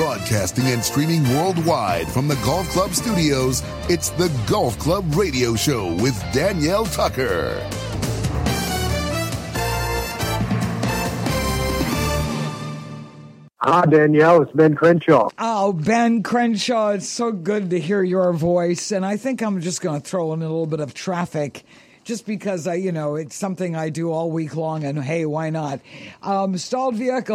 Broadcasting and streaming worldwide from the Golf Club studios, it's the Golf Club Radio Show with Danielle Tucker. Hi, Danielle. It's Ben Crenshaw. Oh, Ben Crenshaw, it's so good to hear your voice. And I think I'm just going to throw in a little bit of traffic just because, it's something I do all week long. And, hey, why not? Stalled vehicle,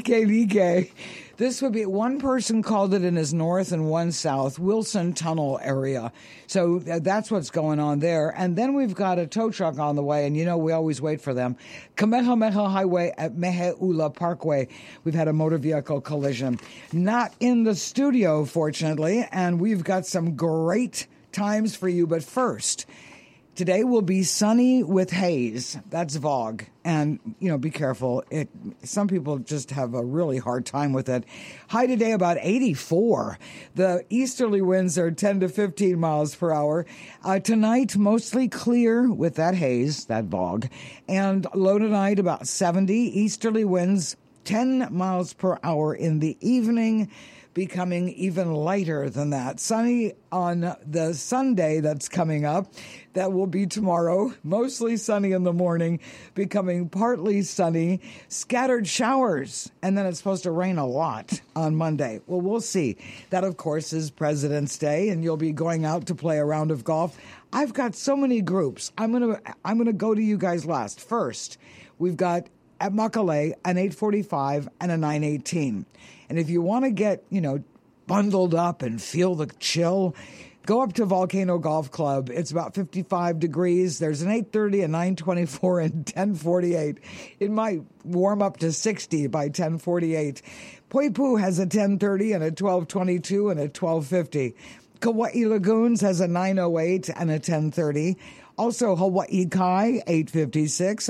like. This would be, one person called it in his north and one south, Wilson Tunnel area. So that's what's going on there. And then we've got a tow truck on the way, and we always wait for them. Kamehameha Highway at Meheula Parkway. We've had a motor vehicle collision. Not in the studio, fortunately, and we've got some great times for you. But first, today will be sunny with haze. That's VOG. And, be careful. Some people just have a really hard time with it. High today about 84. The easterly winds are 10 to 15 miles per hour. Tonight, mostly clear with that haze, that VOG. And low tonight about 70. Easterly winds 10 miles per hour in the evening, becoming even lighter than that. Sunny on the Sunday that's coming up. That will be tomorrow. Mostly sunny in the morning, becoming partly sunny. Scattered showers. And then it's supposed to rain a lot on Monday. Well, we'll see. That, of course, is President's Day, and you'll be going out to play a round of golf. I've got so many groups. I'm gonna go to you guys last. First, we've got at Muckalee an 8:45 and a 9:18. And if you want to get, bundled up and feel the chill, go up to Volcano Golf Club. It's about 55 degrees. There's an 8:30, a 9:24, and 10:48. It might warm up to 60 by 10:48. Poipu has a 10:30 and a 12:22 and a 12:50. Kauai Lagoons has a 9:08 and a 10:30. Also, Hawaii Kai, 8:56,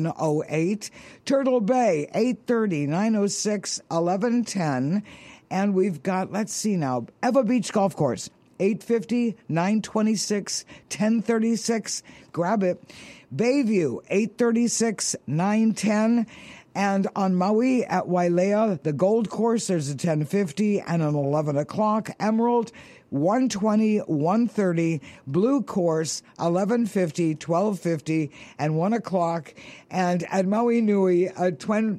11:08. Turtle Bay, 8:30, 9:06, 11:10. And we've got, let's see now, Eva Beach Golf Course, 8:50, 9:26, 10:36. Grab it. Bayview, 8:36, 9:10. And on Maui at Wailea, the Gold Course, there's a 10:50 and an 11 o'clock. Emerald, 1:20, 1:30, Blue Course, 11:50, 12:50, and 1 o'clock. And at Maui Nui, a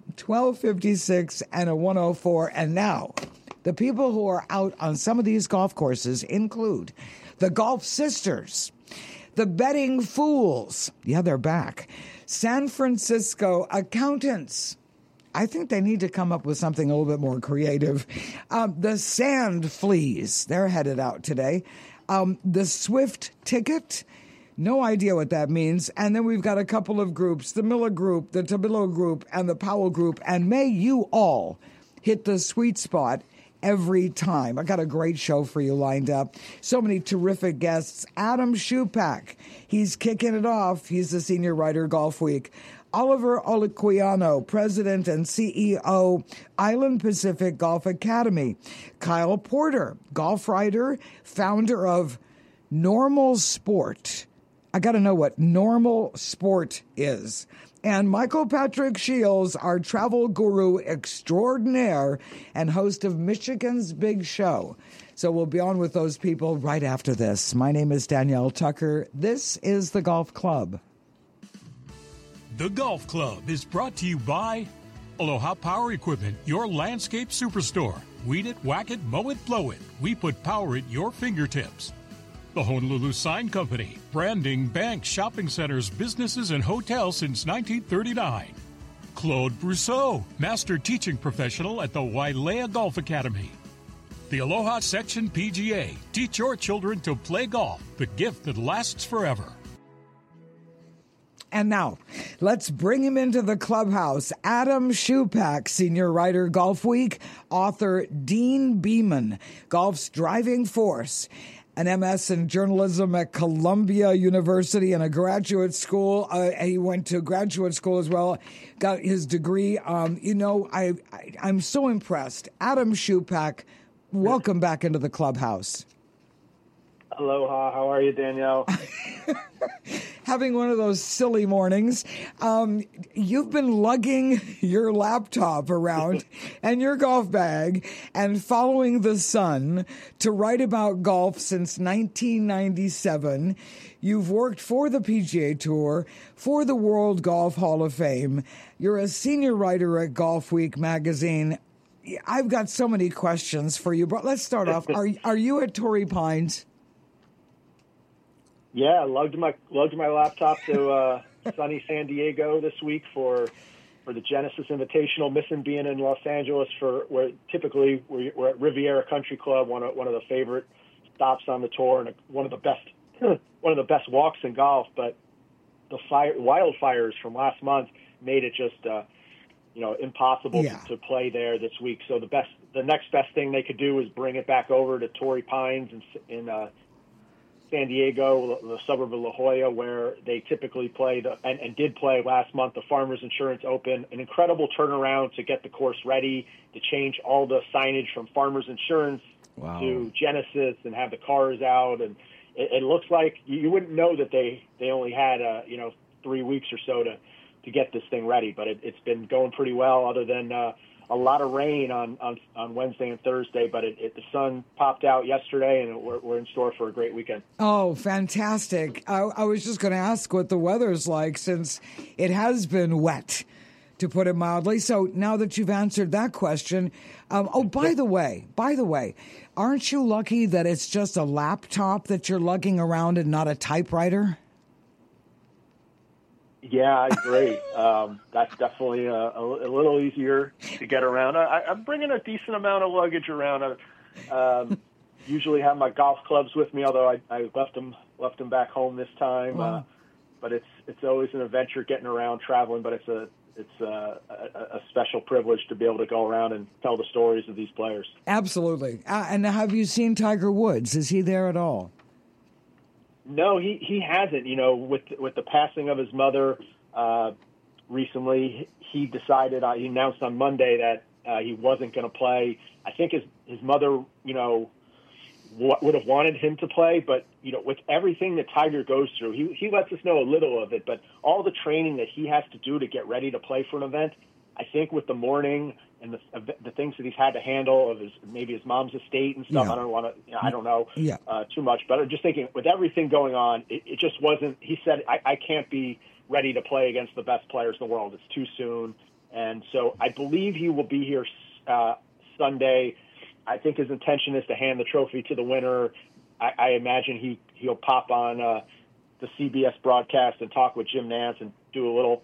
12:56 and a 1:04. And now, the people who are out on some of these golf courses include the Golf Sisters, the Betting Fools. Yeah, they're back. San Francisco Accountants. I think they need to come up with something a little bit more creative. The Sand Fleas, they're headed out today. The Swift Ticket, no idea what that means. And then we've got a couple of groups, the Miller Group, the Tabillo Group, and the Powell Group. And may you all hit the sweet spot every time. I got a great show for you lined up. So many terrific guests. Adam Shupak, he's kicking it off. He's the senior writer, Golf Week. Oliver Oliquiano, president and CEO, Island Pacific Golf Academy. Kyle Porter, golf writer, founder of Normal Sport. I got to know what Normal Sport is. And Michael Patrick Shields, our travel guru extraordinaire and host of Michigan's Big Show. So we'll be on with those people right after this. My name is Danielle Tucker. This is the Golf Club. The Golf Club is brought to you by Aloha Power Equipment, your landscape superstore. Weed it, whack it, mow it, blow it. We put power at your fingertips. The Honolulu Sign Company, branding banks, shopping centers, businesses, and hotels since 1939. Claude Brousseau, master teaching professional at the Wailea Golf Academy. The Aloha Section PGA, teach your children to play golf, the gift that lasts forever. And now, let's bring him into the clubhouse. Adam Shupak, senior writer, Golf Week, author Dean Beeman, Golf's Driving Force, an MS in journalism at Columbia University and a graduate school. He went to graduate school as well, got his degree. I'm so impressed. Adam Shupak, welcome back into the clubhouse. Aloha. How are you, Danielle? Having one of those silly mornings. You've been lugging your laptop around and your golf bag and following the sun to write about golf since 1997. You've worked for the PGA Tour, for the World Golf Hall of Fame. You're a senior writer at Golf Week magazine. I've got so many questions for you, but let's start off. Are you at Torrey Pines? Yeah, lugged my laptop to sunny San Diego this week for the Genesis Invitational. Missing being in Los Angeles where typically we're at Riviera Country Club, one of the favorite stops on the tour, and one of the best walks in golf. But the wildfires from last month made it just impossible to play there this week. So the next best thing they could do is bring it back over to Torrey Pines in San Diego, the suburb of La Jolla, where they typically play and did play last month, the Farmers Insurance Open. An incredible turnaround to get the course ready, to change all the signage from Farmers Insurance to Genesis and have the cars out. And it looks like you wouldn't know that they only had 3 weeks or so to get this thing ready. But it's been going pretty well, other than a lot of rain on Wednesday and Thursday, but the sun popped out yesterday, and we're in store for a great weekend. Oh, fantastic. I was just going to ask what the weather's like, since it has been wet, to put it mildly. So now that you've answered that question, by the way, aren't you lucky that it's just a laptop that you're lugging around and not a typewriter? Yeah, I agree. That's definitely a little easier to get around. I'm bringing a decent amount of luggage around. I usually have my golf clubs with me, although I left them back home this time. Wow. But it's always an adventure getting around, traveling. But it's a special privilege to be able to go around and tell the stories of these players. Absolutely. And have you seen Tiger Woods? Is he there at all? No, he hasn't. With the passing of his mother recently, he decided. He announced on Monday that he wasn't going to play. I think his mother, would have wanted him to play, but with everything that Tiger goes through, he lets us know a little of it. But all the training that he has to do to get ready to play for an event, I think with the mourning and the things that he's had to handle of maybe his mom's estate and stuff. Yeah. I don't know too much, but I'm just thinking with everything going on, it just wasn't. He said, I can't be ready to play against the best players in the world. It's too soon. And so I believe he will be here Sunday. I think his intention is to hand the trophy to the winner. I imagine he'll pop on the CBS broadcast and talk with Jim Nantz and do a little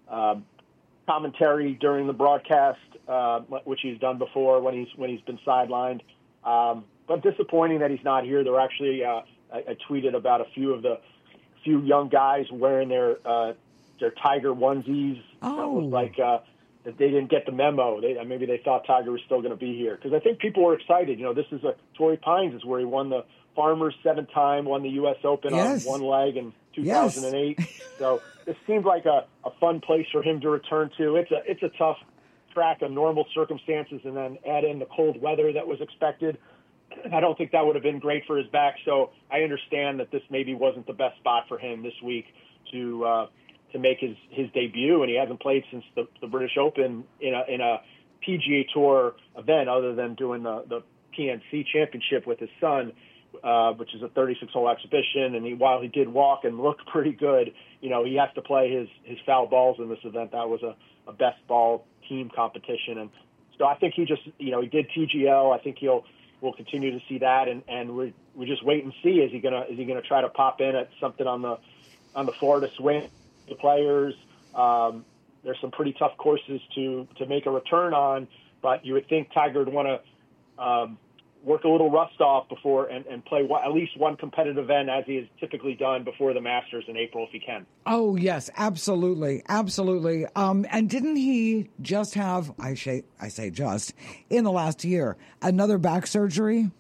commentary during the broadcast, which he's done before when he's been sidelined. But disappointing that he's not here. There were actually I tweeted about a few young guys wearing their Tiger onesies. Oh. It was like that they didn't get the memo. Maybe they thought Tiger was still going to be here, because I think people were excited. This is Torrey Pines is where he won the Farmers 7-time, won the U.S. Open on one leg in 2008. Yes. So it seemed like a fun place for him to return to. It's a tough track in normal circumstances, and then add in the cold weather that was expected. I don't think that would have been great for his back. So I understand that this maybe wasn't the best spot for him this week to make his debut, and he hasn't played since the British Open in a PGA Tour event, other than doing the PNC Championship with his son, which is a 36-hole exhibition. And while he did walk and look pretty good, he has to play his foul balls in this event. That was a best ball team competition, and so I think he just he did TGL. I think we'll continue to see that, and we just wait and see. Is he gonna try to pop in at something on the Florida swing? The players, there's some pretty tough courses to make a return on, but you would think Tiger would want to work a little rust off before and play at least one competitive event, as he has typically done before the Masters in April, if he can. Oh, yes, absolutely. Absolutely. And didn't he just have, I say just, in the last year, another back surgery?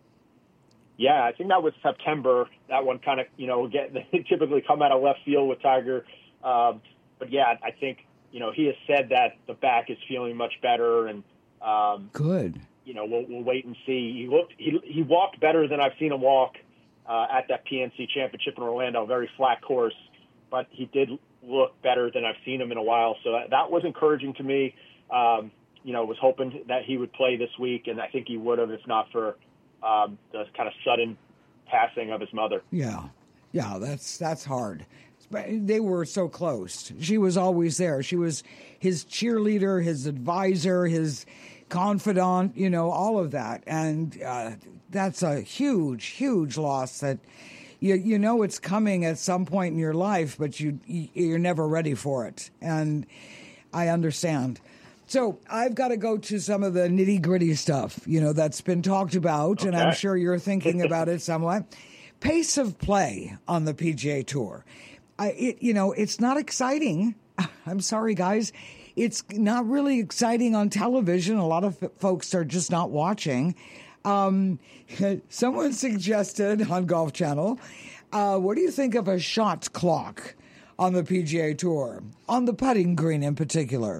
Yeah, I think that was September. That one kind of, they typically come out of left field with Tiger. But yeah, I think, he has said that the back is feeling much better, and good. We'll wait and see. He walked better than I've seen him walk at that PNC Championship in Orlando, a very flat course, but he did look better than I've seen him in a while. So that was encouraging to me. Was hoping that he would play this week, and I think he would have if not for the kind of sudden passing of his mother. Yeah, that's hard. They were so close. She was always there. She was his cheerleader, his advisor, his confidant, all of that. And that's a huge, huge loss that you know it's coming at some point in your life, but you're never ready for it. And I understand. So I've got to go to some of the nitty-gritty stuff, that's been talked about, and I'm sure you're thinking about it somewhat. Pace of play on the PGA Tour. It's not exciting. I'm sorry, guys. It's not really exciting on television. A lot of folks are just not watching. Someone suggested on Golf Channel, what do you think of a shot clock on the PGA Tour, on the putting green in particular?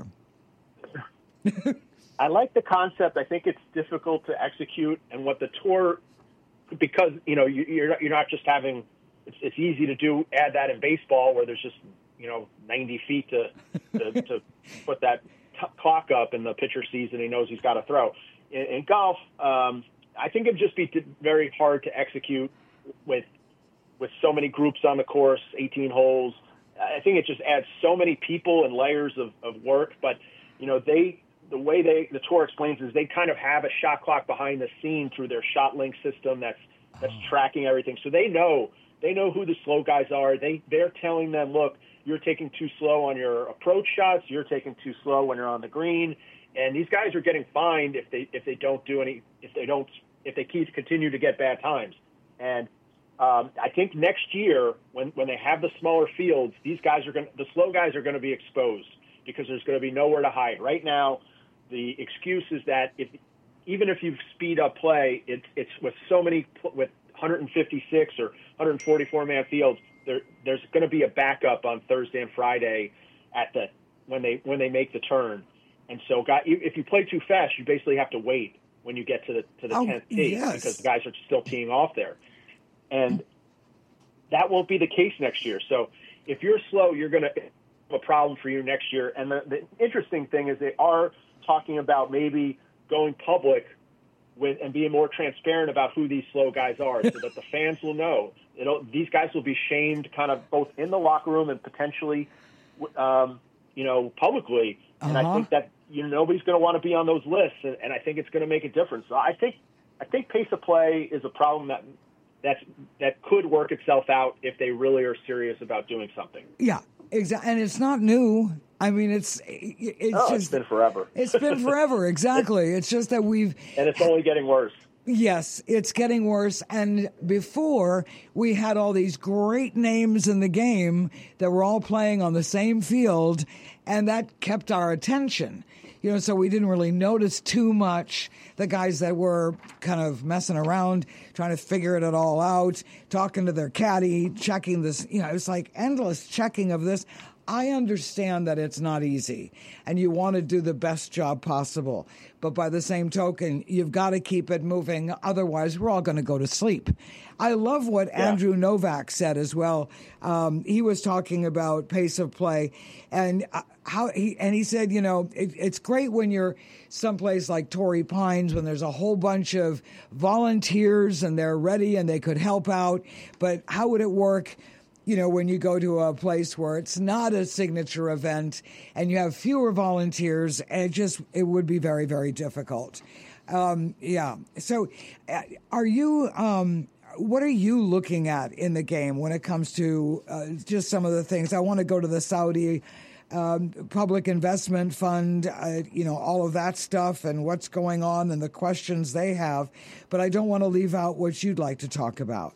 I like the concept. I think it's difficult to execute, and what the tour, because you're not just having. It's easy to add that in baseball where there's just 90 feet to put that clock up, and the pitcher sees and he knows he's got to throw. In golf, I think it'd just be very hard to execute with so many groups on the course, 18 holes. I think it just adds so many people and layers of work, but the way the tour explains is they kind of have a shot clock behind the scene through their ShotLink system that's tracking everything. So they know who the slow guys are. They're telling them, look, you're taking too slow on your approach shots. You're taking too slow when you're on the green. And these guys are getting fined if they continue to get bad times. And I think next year when they have the smaller fields, the slow guys are going to be exposed because there's going to be nowhere to hide. Right now, the excuse is that even if you speed up play, it's with 156 or 144 man fields, there's going to be a backup on Thursday and Friday when they make the turn. And so, if you play too fast, you basically have to wait when you get to the 10th tee because the guys are still teeing off there. And that won't be the case next year. So if you're slow, you're going to have a problem for you next year. And the interesting thing is they are talking about maybe going public and being more transparent about who these slow guys are so that the fans will know. These guys will be shamed kind of both in the locker room and potentially, publicly. And I think that nobody's going to want to be on those lists, and I think it's going to make a difference. So I think pace of play is a problem that could work itself out if they really are serious about doing something. Yeah, exactly. And it's not new. I mean, it's been forever. It's been forever, exactly. It's just that and it's only getting worse. Yes, it's getting worse. And before, we had all these great names in the game that were all playing on the same field, and that kept our attention. So we didn't really notice too much the guys that were kind of messing around, trying to figure it all out, talking to their caddy, checking this. It's like endless checking of this. I understand that it's not easy, and you want to do the best job possible. But by the same token, you've got to keep it moving. Otherwise, we're all going to go to sleep. I love what Andrew Novak said as well. He was talking about pace of play and he said, it's great when you're someplace like Torrey Pines when there's a whole bunch of volunteers and they're ready and they could help out. But how would it work when you go to a place where it's not a signature event and you have fewer volunteers, and it would be very, very difficult. So are you, what are you looking at in the game when it comes to just some of the things? I want to go to the Saudi Public Investment Fund, all of that stuff and what's going on and the questions they have, but I don't want to leave out what you'd like to talk about.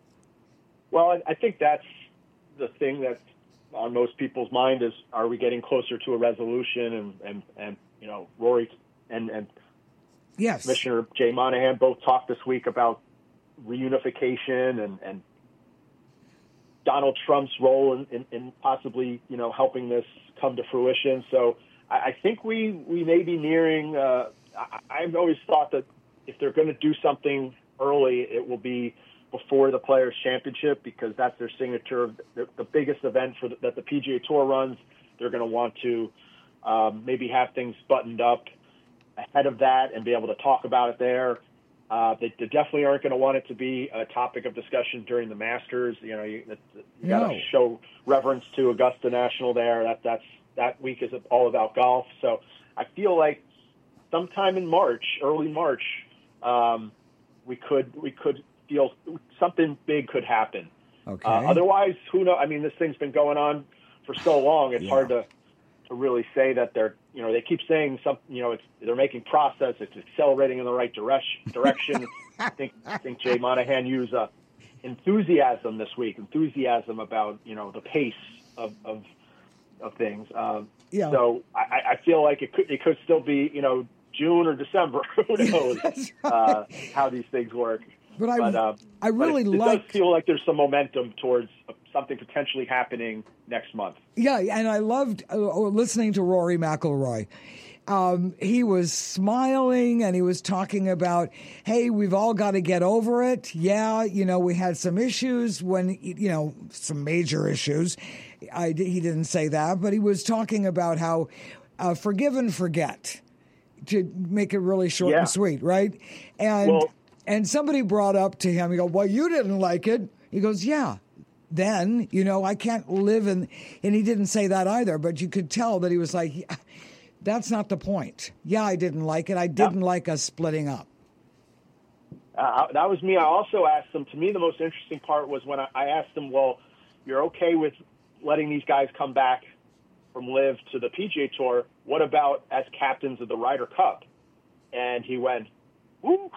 Well, I think that's the thing that's on most people's mind is, are we getting closer to a resolution? And Rory and yes, Commissioner Jay Monahan both talked this week about reunification and Donald Trump's role in possibly, helping this come to fruition. So I think we may be nearing, I've always thought that if they're going to do something early, it will be before the Players' Championship because that's their signature, the biggest event that the PGA Tour runs. They're going to want to maybe have things buttoned up ahead of that and be able to talk about it there. They definitely aren't going to want it to be a topic of discussion during the Masters. You know, you got to show reverence to Augusta National there. That week is all about golf. So I feel like sometime in March, early March, we could feel something big could happen. Okay. Otherwise, who knows? I mean, this thing's been going on for so long. It's hard to really say that they're, you know, they keep saying they're making process. It's accelerating in the right direction. I think Jay Monahan used enthusiasm this week. Enthusiasm about, you know, the pace of things. So I feel like it could still be, you know, June or December. Who knows how these things work? But I really it does feel like there's some momentum towards something potentially happening next month. Yeah, and I loved listening to Rory McIlroy. He was smiling and he was talking about, hey, we've all got to get over it. Yeah, you know, we had some issues some major issues. He didn't say that, but he was talking about how forgive and forget, to make it really short and sweet, right? And somebody brought up to him, he goes, well, you didn't like it. He goes, yeah. Then, you know, I can't live in, and he didn't say that either, but you could tell that he was like, that's not the point. Yeah, I didn't like it. I didn't like us splitting up. That was me. I also asked him, to me, the most interesting part was when I asked him, well, you're okay with letting these guys come back from LIV to the PGA Tour. What about as captains of the Ryder Cup? And he went, ooh.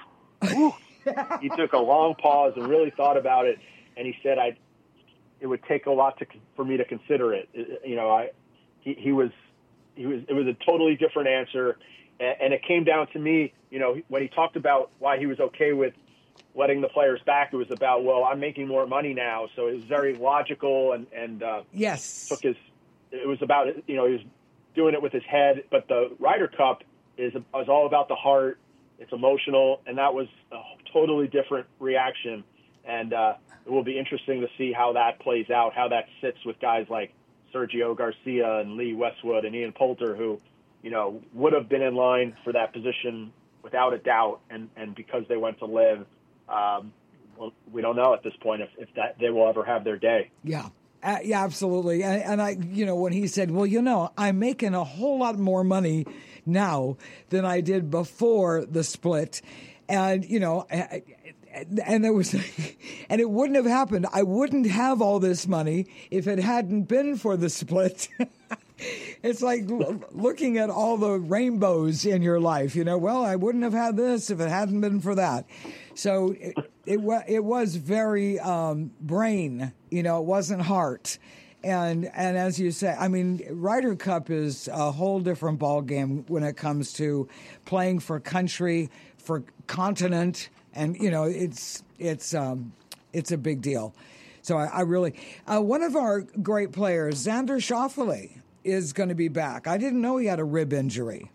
He took a long pause and really thought about it, and he said, "It would take a lot for me to consider it." You know, it was a totally different answer, and it came down to me. You know, when he talked about why he was okay with letting the players back, it was about, well, I'm making more money now, so it was very logical and yes, it was about, you know, he was doing it with his head, but the Ryder Cup is all about the heart. It's emotional, and that was a totally different reaction. And it will be interesting to see how that plays out, how that sits with guys like Sergio Garcia and Lee Westwood and Ian Poulter, who, you know, would have been in line for that position without a doubt. And because they went to LIV, well, we don't know at this point if that they will ever have their day. Yeah. Yeah, absolutely. And I, you know, when he said, well, you know, I'm making a whole lot more money now than I did before the split. And, you know, and there was, and it wouldn't have happened. I wouldn't have all this money if it hadn't been for the split. It's like looking at all the rainbows in your life, you know, well, I wouldn't have had this if it hadn't been for that. So it was very brain, you know, it wasn't heart. And as you say, I mean, Ryder Cup is a whole different ballgame when it comes to playing for country, for continent, and, you know, it's a big deal. So I really, one of our great players, Xander Schauffele, is going to be back. I didn't know he had a rib injury.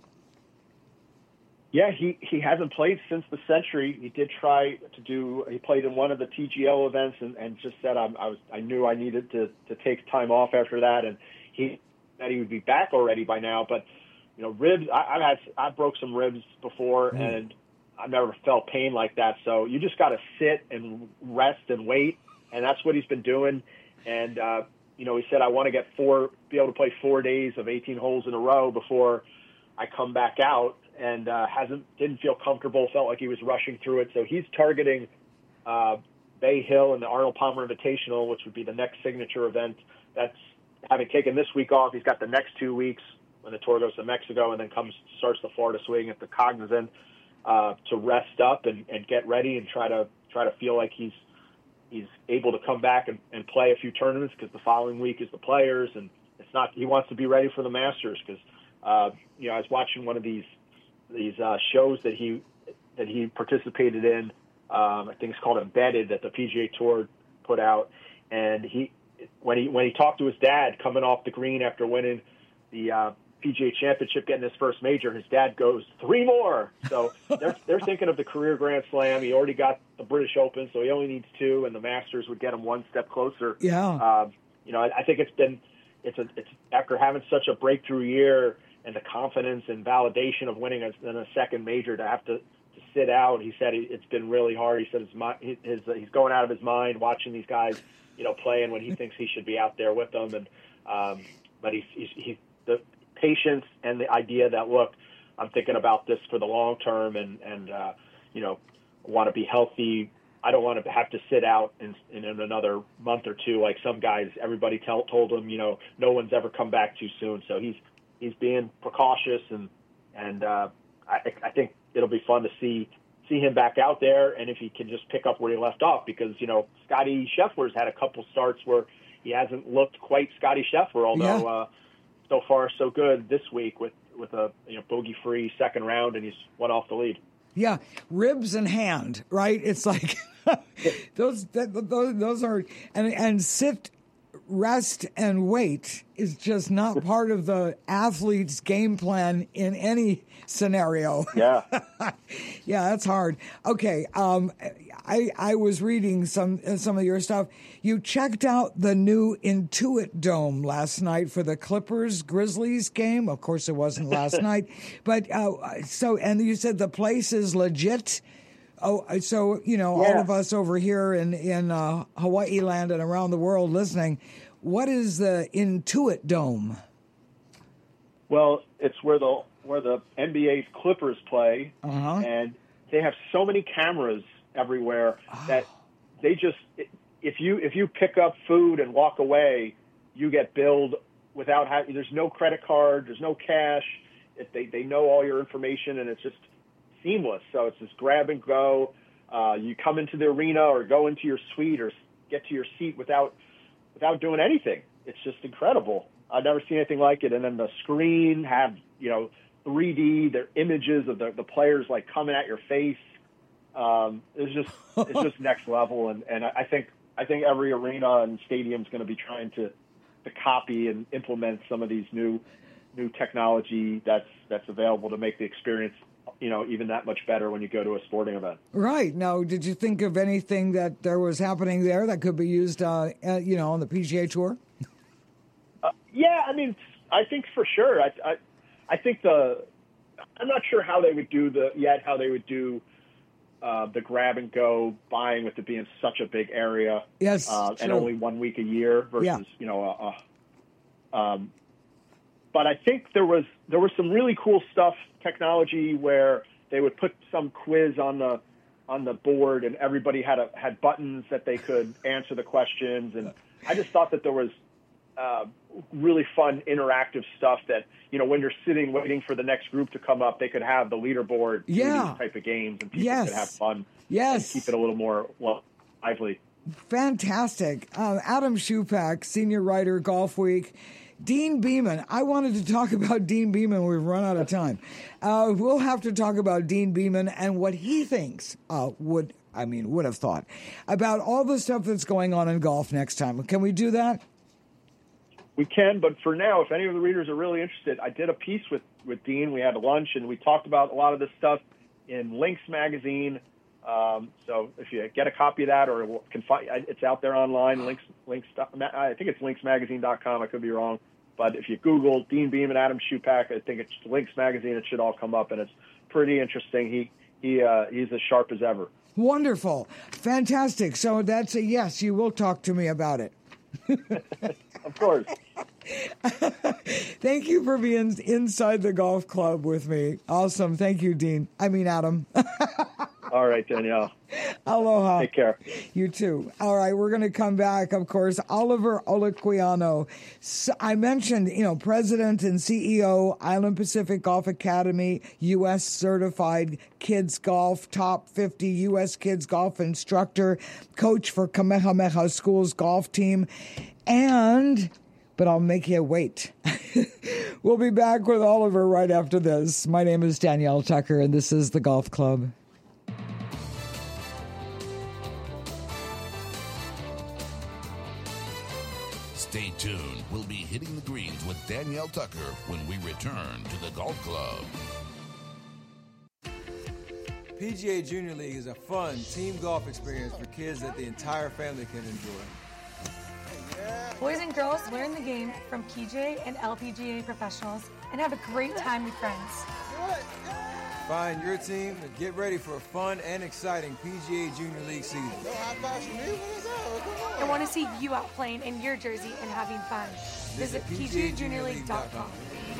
Yeah, he hasn't played since the Century. He did try he played in one of the TGL events and just said I knew I needed to take time off after that, and he said he would be back already by now. But, you know, ribs, I broke some ribs before, and I've never felt pain like that. So you just got to sit and rest and wait, and that's what he's been doing. And you know, he said, I want to be able to play 4 days of 18 holes in a row before I come back out, and didn't feel comfortable, felt like he was rushing through it. So he's targeting Bay Hill and the Arnold Palmer Invitational, which would be the next signature event. That's having taken this week off. He's got the next 2 weeks when the tour goes to Mexico, and then starts the Florida swing at the Cognizant to rest up and get ready and try to feel like he's able to come back and play a few tournaments, because the following week is the Players, and he wants to be ready for the Masters, because you know, I was watching one of these shows that he participated in. I think it's called Embedded, that the PGA Tour put out, and when he talked to his dad coming off the green after winning the PGA Championship, getting his first major. His dad goes, 3 more. So they're thinking of the career Grand Slam. He already got the British Open, so he only needs 2, and the Masters would get him one step closer. Yeah. I think it's after having such a breakthrough year and the confidence and validation of winning a second major, to have to sit out. He said it's been really hard. He said he's going out of his mind watching these guys, playing when he thinks he should be out there with them. And but he's the patience and the idea that, look, I'm thinking about this for the long term, and want to be healthy. I don't want to have to sit out in another month or 2 like some guys. Everybody told him, no one's ever come back too soon. So he's being precautious, and I think it'll be fun to see him back out there, and if he can just pick up where he left off, because Scotty Scheffler's had a couple starts where he hasn't looked quite Scotty Scheffler, although so far so good this week with a bogey-free second round, and he's 1 off the lead. Yeah, ribs and hand, right? It's like those are and sit, rest, and wait is just not part of the athlete's game plan in any scenario. Yeah. Yeah, that's hard. Okay, I was reading some of your stuff. You checked out the new Intuit Dome last night for the Clippers-Grizzlies game. Of course, it wasn't last night, but and you said the place is legit. Oh, so all of us over here in Hawaii land and around the world listening, what is the Intuit Dome? Well, it's where the NBA Clippers play, and they have so many cameras everywhere that they just, if you pick up food and walk away, you get billed without having. There's no credit card, there's no cash. They know all your information, and it's just seamless. So it's just grab and go. You come into the arena or go into your suite or get to your seat without doing anything. It's just incredible. I've never seen anything like it. And then the screen had 3D, their images of the players like coming at your face. It's just next level. And I think every arena and stadium is going to be trying to copy and implement some of these new technology that's available to make the experience even that much better when you go to a sporting event. Right. Now, did you think of anything that there was happening there that could be used, on the PGA Tour? Yeah, I mean, I think for sure. I think I'm not sure how they would do the grab and go buying with it being such a big area. Yes, and only 1 week a year versus but I think there was some really cool stuff, technology, where they would put some quiz on the board, and everybody had buttons that they could answer the questions. And I just thought that there was really fun interactive stuff that when you're sitting waiting for the next group to come up, they could have the leaderboard, these type of games, and people could have fun. Yes, and keep it a little more lively. Fantastic. Adam Schupak, senior writer, Golf Week. Dean Beman. I wanted to talk about Dean Beman. We've run out of time. We'll have to talk about Dean Beman and what he thinks would have thought about all the stuff that's going on in golf next time. Can we do that? We can, but for now, if any of the readers are really interested, I did a piece with Dean. We had a lunch, and we talked about a lot of this stuff in Links Magazine. So if you get a copy of that, or can find, it's out there online. Links. I think it's linksmagazine.com. I could be wrong, but if you Google Dean Beman, Adam Schupak, I think it's Links Magazine. It should all come up, and it's pretty interesting. He's as sharp as ever. Wonderful, fantastic. So that's a yes. You will talk to me about it. Of course. Thank you for being inside the golf club with me. Awesome. Thank you, Dean. Adam. All right, Danielle. Aloha. Take care. You too. All right, we're going to come back, of course. Oliver Olaquiano. So I mentioned, President and CEO, Island Pacific Golf Academy, U.S. certified kids golf, top 50 U.S. kids golf instructor, coach for Kamehameha School's golf team, but I'll make you wait. We'll be back with Oliver right after this. My name is Danielle Tucker, and this is The Golf Club. Stay tuned. We'll be hitting the greens with Danielle Tucker when we return to the Golf Club. PGA Junior League is a fun team golf experience for kids that the entire family can enjoy. Boys and girls learn the game from PGA and LPGA professionals and have a great time with friends. Find your team and get ready for a fun and exciting PGA Junior League season. I want to see you out playing in your jersey and having fun. Visit PGAJuniorLeague.com.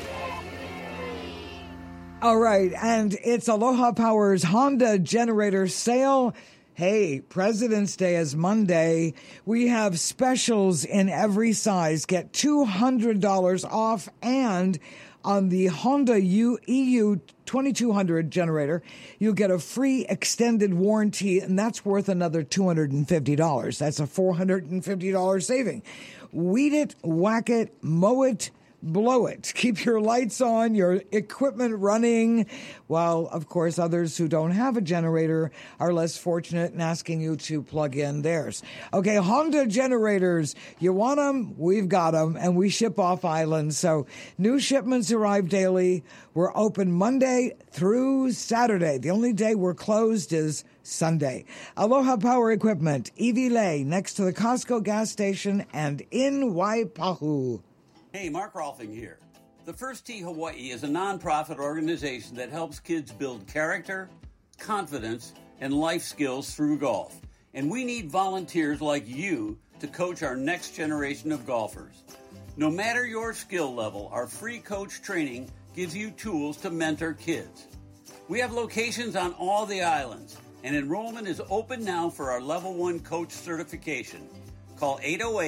All right, and it's Aloha Power's Honda generator sale. Hey, President's Day is Monday. We have specials in every size. Get $200 off, and on the Honda EU 2200 generator, you'll get a free extended warranty, and that's worth another $250. That's a $450 saving. Weed it, whack it, mow it, blow it. Keep your lights on, your equipment running, while, of course, others who don't have a generator are less fortunate in asking you to plug in theirs. Okay, Honda generators, you want them? We've got them, and we ship off island. So new shipments arrive daily. We're open Monday through Saturday. The only day we're closed is Sunday. Aloha Power Equipment, Evie Lay, next to the Costco gas station and in Waipahu. Hey, Mark Rolfing here. The First Tee Hawaii is a nonprofit organization that helps kids build character, confidence, and life skills through golf. And we need volunteers like you to coach our next generation of golfers. No matter your skill level, our free coach training gives you tools to mentor kids. We have locations on all the islands, and enrollment is open now for our Level 1 coach certification. Call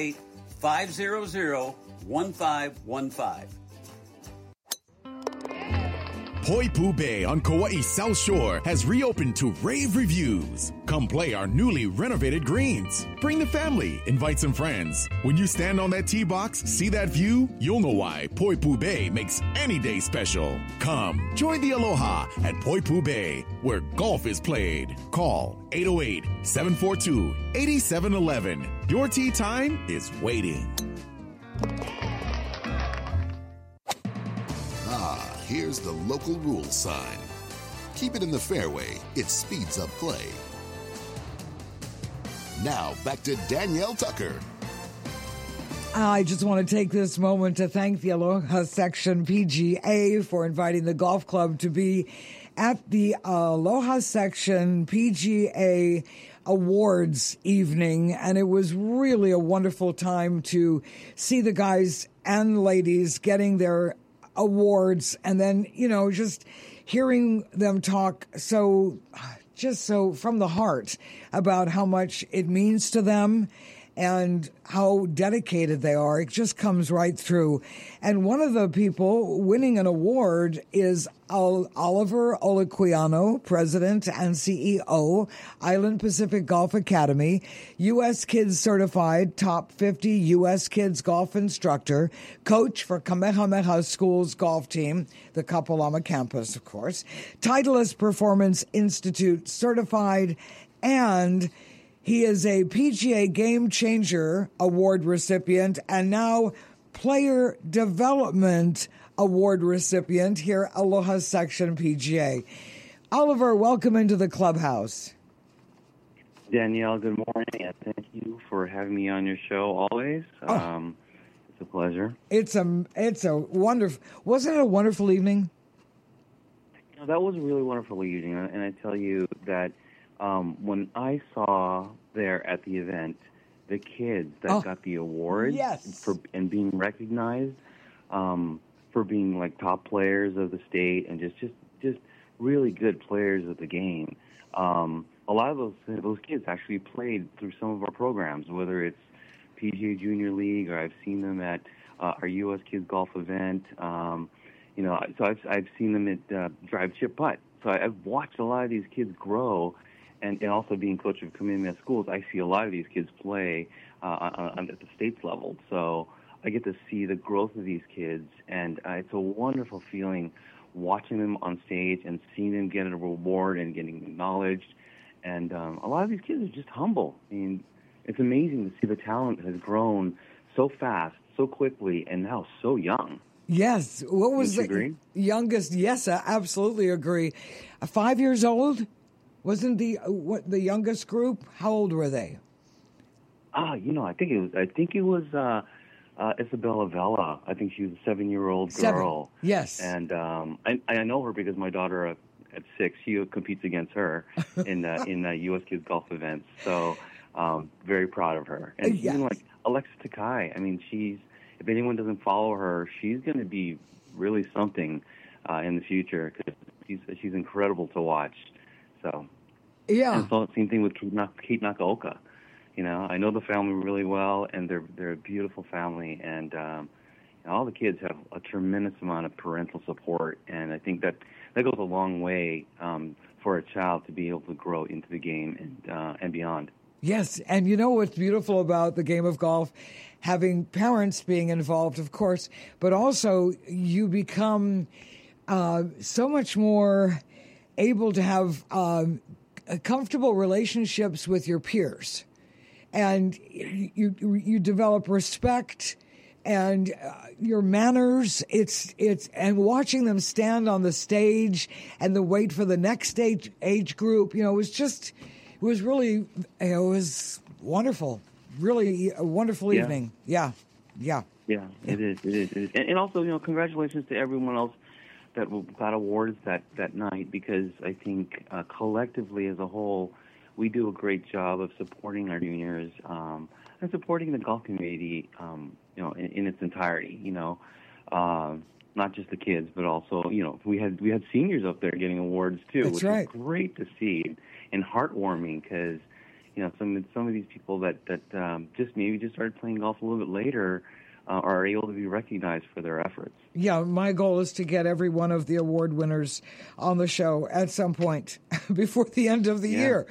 808-500-1515. Poipu Bay on Kauai's South Shore has reopened to rave reviews. Come play our newly renovated greens. Bring the family, invite some friends. When you stand on that tee box, see that view, you'll know why Poipu Bay makes any day special. Come, join the Aloha at Poipu Bay, where golf is played. Call 808-742-8711. Your tee time is waiting. Here's the local rules sign. Keep it in the fairway. It speeds up play. Now, back to Danielle Tucker. I just want to take this moment to thank the Aloha Section PGA for inviting the golf club to be at the Aloha Section PGA Awards evening. And it was really a wonderful time to see the guys and ladies getting their awards, and then, you know, just hearing them talk so from the heart about how much it means to them and how dedicated they are. It just comes right through. And one of the people winning an award is Oliver Olaquiano, President and CEO, Island Pacific Golf Academy, U.S. Kids Certified, Top 50 U.S. Kids Golf Instructor, coach for Kamehameha School's golf team, the Kapolama campus, of course, Titleist Performance Institute Certified, and he is a PGA Game Changer Award recipient and now Player Development Award recipient here at Aloha Section PGA. Oliver, welcome into the clubhouse. Danielle, good morning, and thank you for having me on your show always. It's a pleasure. It's a wonderful, wasn't it a wonderful evening? You know, that was a really wonderful evening, and I tell you that when I saw there at the event the kids that got the awards and being recognized for being like top players of the state and just really good players of the game. A lot of those kids actually played through some of our programs, whether it's PGA Junior League or I've seen them at our U.S. Kids Golf event. So I've seen them at Drive Chip Putt. So I've watched a lot of these kids grow. And also being coach of Kamehameha schools, I see a lot of these kids play at the states level. So I get to see the growth of these kids, and it's a wonderful feeling watching them on stage and seeing them get a reward and getting acknowledged. And a lot of these kids are just humble. I mean, it's amazing to see the talent has grown so fast so quickly and now so young. Yes. What was the youngest? Yes, I absolutely agree. 5 years old? Wasn't the youngest group? How old were they? I think it was Isabella Vela. I think she was a 7-year-old girl. Yes. And I know her because my daughter at 6, she competes against her in U.S. Kids Golf events. So very proud of her. And even like Alexa Takai, I mean, if anyone doesn't follow her, she's going to be really something in the future because she's incredible to watch. So yeah. And so same thing with Kate Nakaoka. I know the family really well, and they're a beautiful family, and all the kids have a tremendous amount of parental support, and I think that goes a long way for a child to be able to grow into the game and beyond. Yes, and you know what's beautiful about the game of golf? Having parents being involved, of course, but also you become so much more able to have comfortable relationships with your peers. And you develop respect and your manners. It's and watching them stand on the stage and the wait for the next age group. It was wonderful. Really a wonderful evening. Yeah. It is. And also, congratulations to everyone else that got awards that night, because I think collectively as a whole, we do a great job of supporting our juniors and supporting the golf community, in its entirety. Not just the kids, but also, we had seniors up there getting awards too, That's which right. is great to see and heartwarming because some of these people that just started playing golf a little bit later are able to be recognized for their efforts. Yeah, my goal is to get every one of the award winners on the show at some point before the end of the year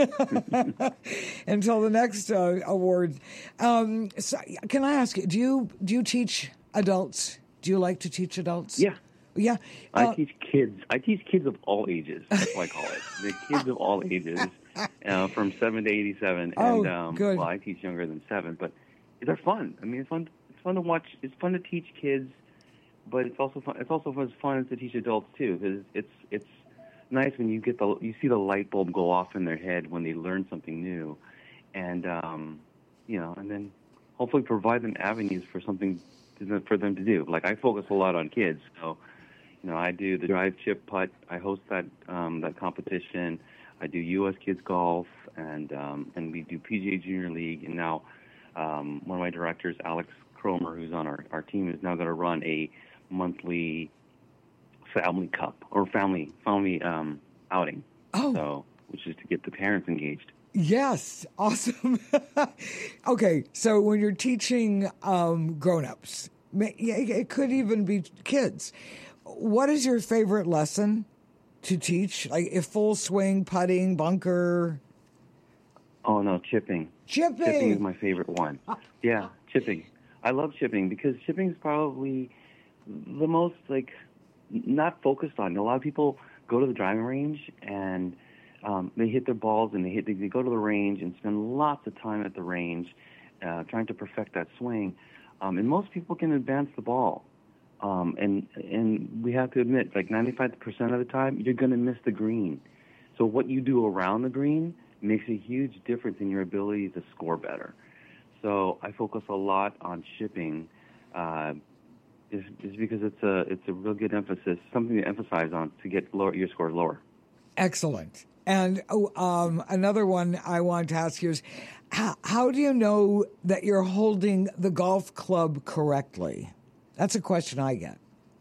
until the next award. So can I ask you, do you teach adults? Do you like to teach adults? Yeah. Yeah. I teach kids. I teach kids of all ages. That's what I call it. The kids of all ages, from 7 to 87. Oh, and, good. Well, I teach younger than 7, but they're fun. I mean, it's fun to watch. It's fun to teach kids, but it's also fun. It's also as fun to teach adults too, because it's nice when you see the light bulb go off in their head when they learn something new, and and then hopefully provide them avenues for something for them to do. Like I focus a lot on kids, so I do the drive, chip, putt. I host that competition. I do U.S. Kids Golf, and we do PGA Junior League, and now one of my directors, Alex Cromer, who's on our team, is now going to run a monthly family cup or family outing. Oh, so which is to get the parents engaged. Yes, awesome. Okay, so when you're teaching grown-ups, it could even be kids. What is your favorite lesson to teach? Like if full swing, putting, bunker. Oh no, chipping. Chipping is my favorite one. Yeah, chipping. I love chipping because chipping is probably the most not focused on. A lot of people go to the driving range and they hit their balls and they go to the range and spend lots of time at the range trying to perfect that swing. And most people can advance the ball. And we have to admit, 95% of the time, you're going to miss the green. So what you do around the green makes a huge difference in your ability to score better. So I focus a lot on chipping, is because it's a real good emphasis, something to emphasize on to get your scores lower. Excellent. And another one I wanted to ask you is, how do you know that you're holding the golf club correctly? That's a question I get.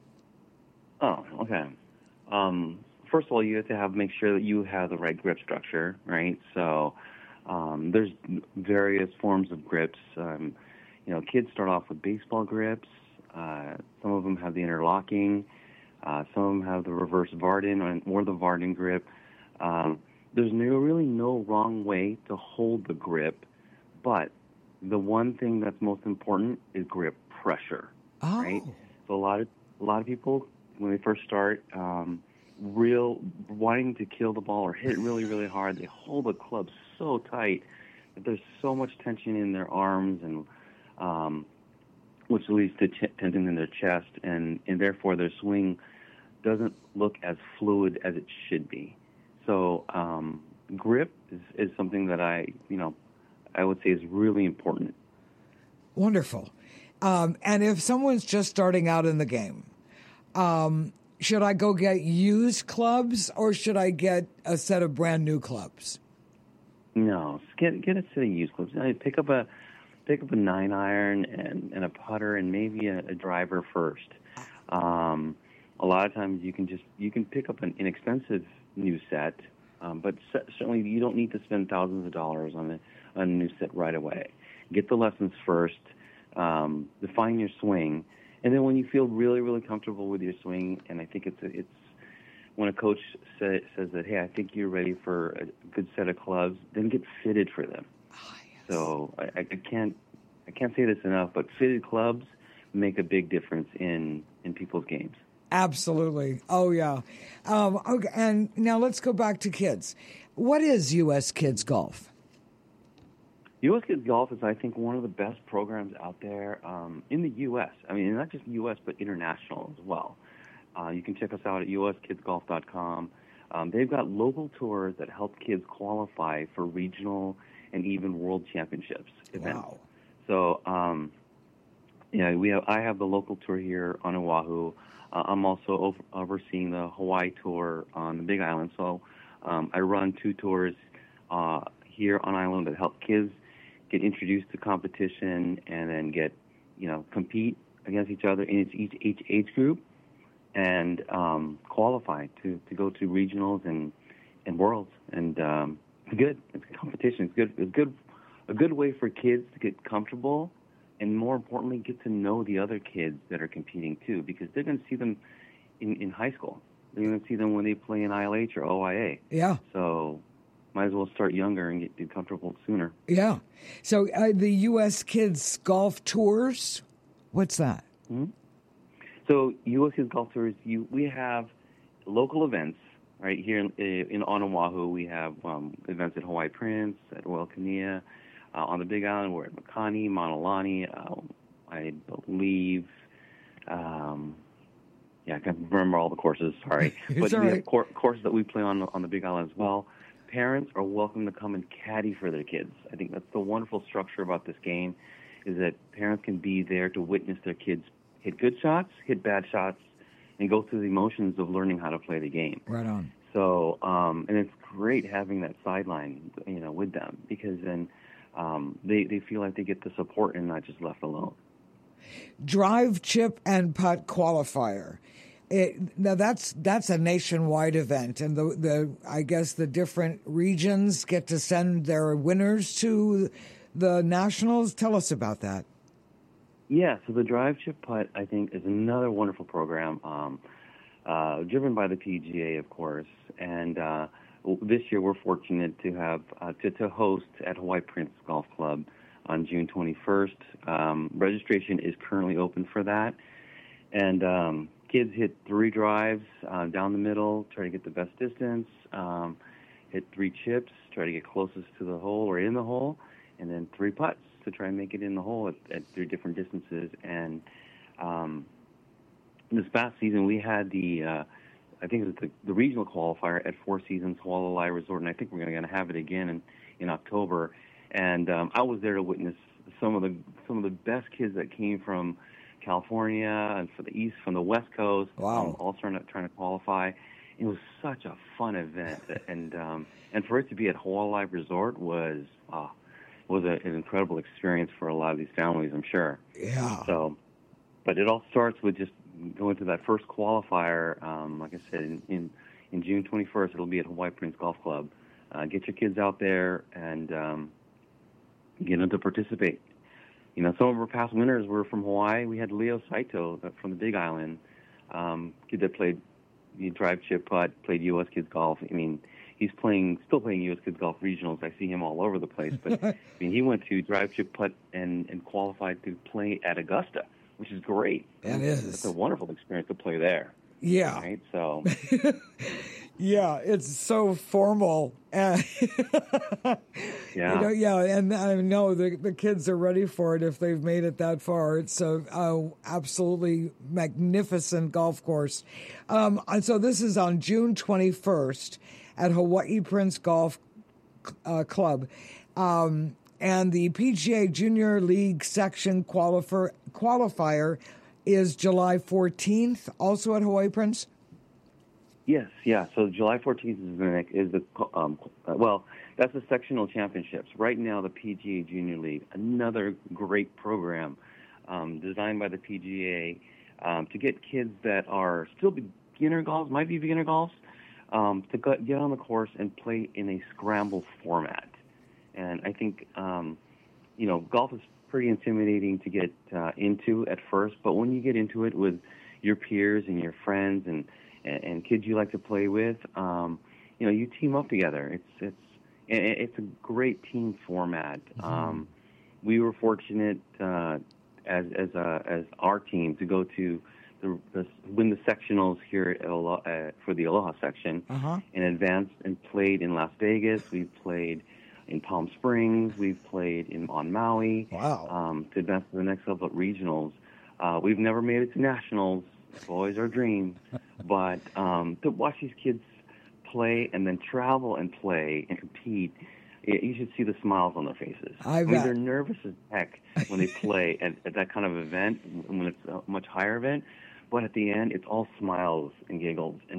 Oh, okay. First of all, you have to make sure that you have the right grip structure, right? So there's various forms of grips. Kids start off with baseball grips. Some of them have the interlocking. Some of them have the reverse Vardin or the Vardin grip. There's really no wrong way to hold the grip, but the one thing that's most important is grip pressure. Oh. Right? So a lot of people, when they first start, wanting to kill the ball or hit it really, really hard, they hold the club so tight that there's so much tension in their arms and which leads to tension in their chest, and therefore their swing doesn't look as fluid as it should be. So grip is something that I would say is really important. Wonderful. And if someone's just starting out in the game, should I go get used clubs or should I get a set of brand new clubs? No, get a set of used clubs. Pick up a 9-iron and a putter and maybe a driver first. A lot of times you can pick up an inexpensive new set, but certainly you don't need to spend thousands of dollars on a new set right away. Get the lessons first, define your swing, and then when you feel really, really comfortable with your swing, and I think it's when a coach says that, hey, I think you're ready for a good set of clubs, then get fitted for them. Oh, yes. So I can't say this enough, but fitted clubs make a big difference in people's games. Absolutely. Oh, yeah. Okay. And now let's go back to kids. What is U.S. Kids Golf? U.S. Kids Golf is, I think, one of the best programs out there in the U.S. I mean, not just U.S., but international as well. You can check us out at uskidsgolf.com. They've got local tours that help kids qualify for regional and even world championships events. Wow. So, I have the local tour here on Oahu. I'm also overseeing the Hawaii tour on the Big Island. So I run 2 tours here on island that help kids get introduced to competition and then get, compete against each other in each age group and qualify to go to regionals and worlds. And it's good. It's a competition. It's good. A good way for kids to get comfortable and, more importantly, get to know the other kids that are competing too, because they're going to see them in high school. They're going to see them when they play in ILH or OIA. Yeah. So might as well start younger and get comfortable sooner. Yeah. So the U.S. Kids Golf Tours, what's that? Mm-hmm. So U.S. Kids Golf Tours, we have local events. Right here in on Oahu, we have events at Hawaii Prince, at Royal Kania. On the Big Island, we're at Makani, Mauna Lani, I believe. I can't remember all the courses. Sorry, but we have courses that we play on the Big Island as well. Parents are welcome to come and caddy for their kids. I think that's the wonderful structure about this game, is that parents can be there to witness their kids hit good shots, hit bad shots, and go through the emotions of learning how to play the game. Right on. So, and it's great having that sideline, with them, because then they feel like they get the support and not just left alone. Drive, chip, and putt qualifier. Now that's a nationwide event, and I guess the different regions get to send their winners to the nationals. Tell us about that. Yeah, so the Drive, Chip, Putt, I think, is another wonderful program, driven by the PGA, of course. And this year we're fortunate to have to host at Hawaii Prince Golf Club on June 21st. Registration is currently open for that. And kids hit 3 drives down the middle, try to get the best distance, hit 3 chips, try to get closest to the hole or in the hole, and then 3 putts to try and make it in the hole at 3 different distances. And this past season, we had I think it was the regional qualifier at Four Seasons Hualalai Resort, and I think we're going to have it again in October. And I was there to witness some of the best kids that came from California and from the West Coast. Wow! All trying to qualify. It was such a fun event, and for it to be at Hualalai Resort was an incredible experience for a lot of these families, I'm sure. Yeah. So, but it all starts with just going to that first qualifier. Like I said, in June 21st, it'll be at Hawaii Prince Golf Club. Get your kids out there and get them to participate. Some of our past winners were from Hawaii. We had Leo Saito from the Big Island, kid that played drive, chip, putt, played U.S. Kids Golf. I mean, he's still playing U.S. Kids Golf regionals. I see him all over the place. But he went to drive, chip, putt, and qualified to play at Augusta, which is great. That is. It's a wonderful experience to play there. Yeah. Right. So. Yeah, it's so formal. Yeah. And I know the kids are ready for it if they've made it that far. It's a absolutely magnificent golf course. And so this is on June 21st at Hawaii Prince Golf Club. And the PGA Junior League section qualifier is July 14th, also at Hawaii Prince? Yes, yeah. So July 14th is the that's the sectional championships. Right now, the PGA Junior League, another great program designed by the PGA to get kids that are still beginner golfs, might be beginner golfs, to get on the course and play in a scramble format. And I think, golf is pretty intimidating to get into at first, but when you get into it with your peers and your friends and kids you like to play with, you team up together. It's a great team format. Mm-hmm. We were fortunate as our team to go to win the sectionals here at for the Aloha section, and advanced and played in Las Vegas. We've played in Palm Springs. We've played on Maui. Wow. To advance to the next level at regionals. We've never made it to nationals. It's always our dream. But to watch these kids play and then travel and play and compete, you should see the smiles on their faces. I mean, they're nervous as heck when they play at that kind of event, when it's a much higher event. But at the end, it's all smiles and giggles and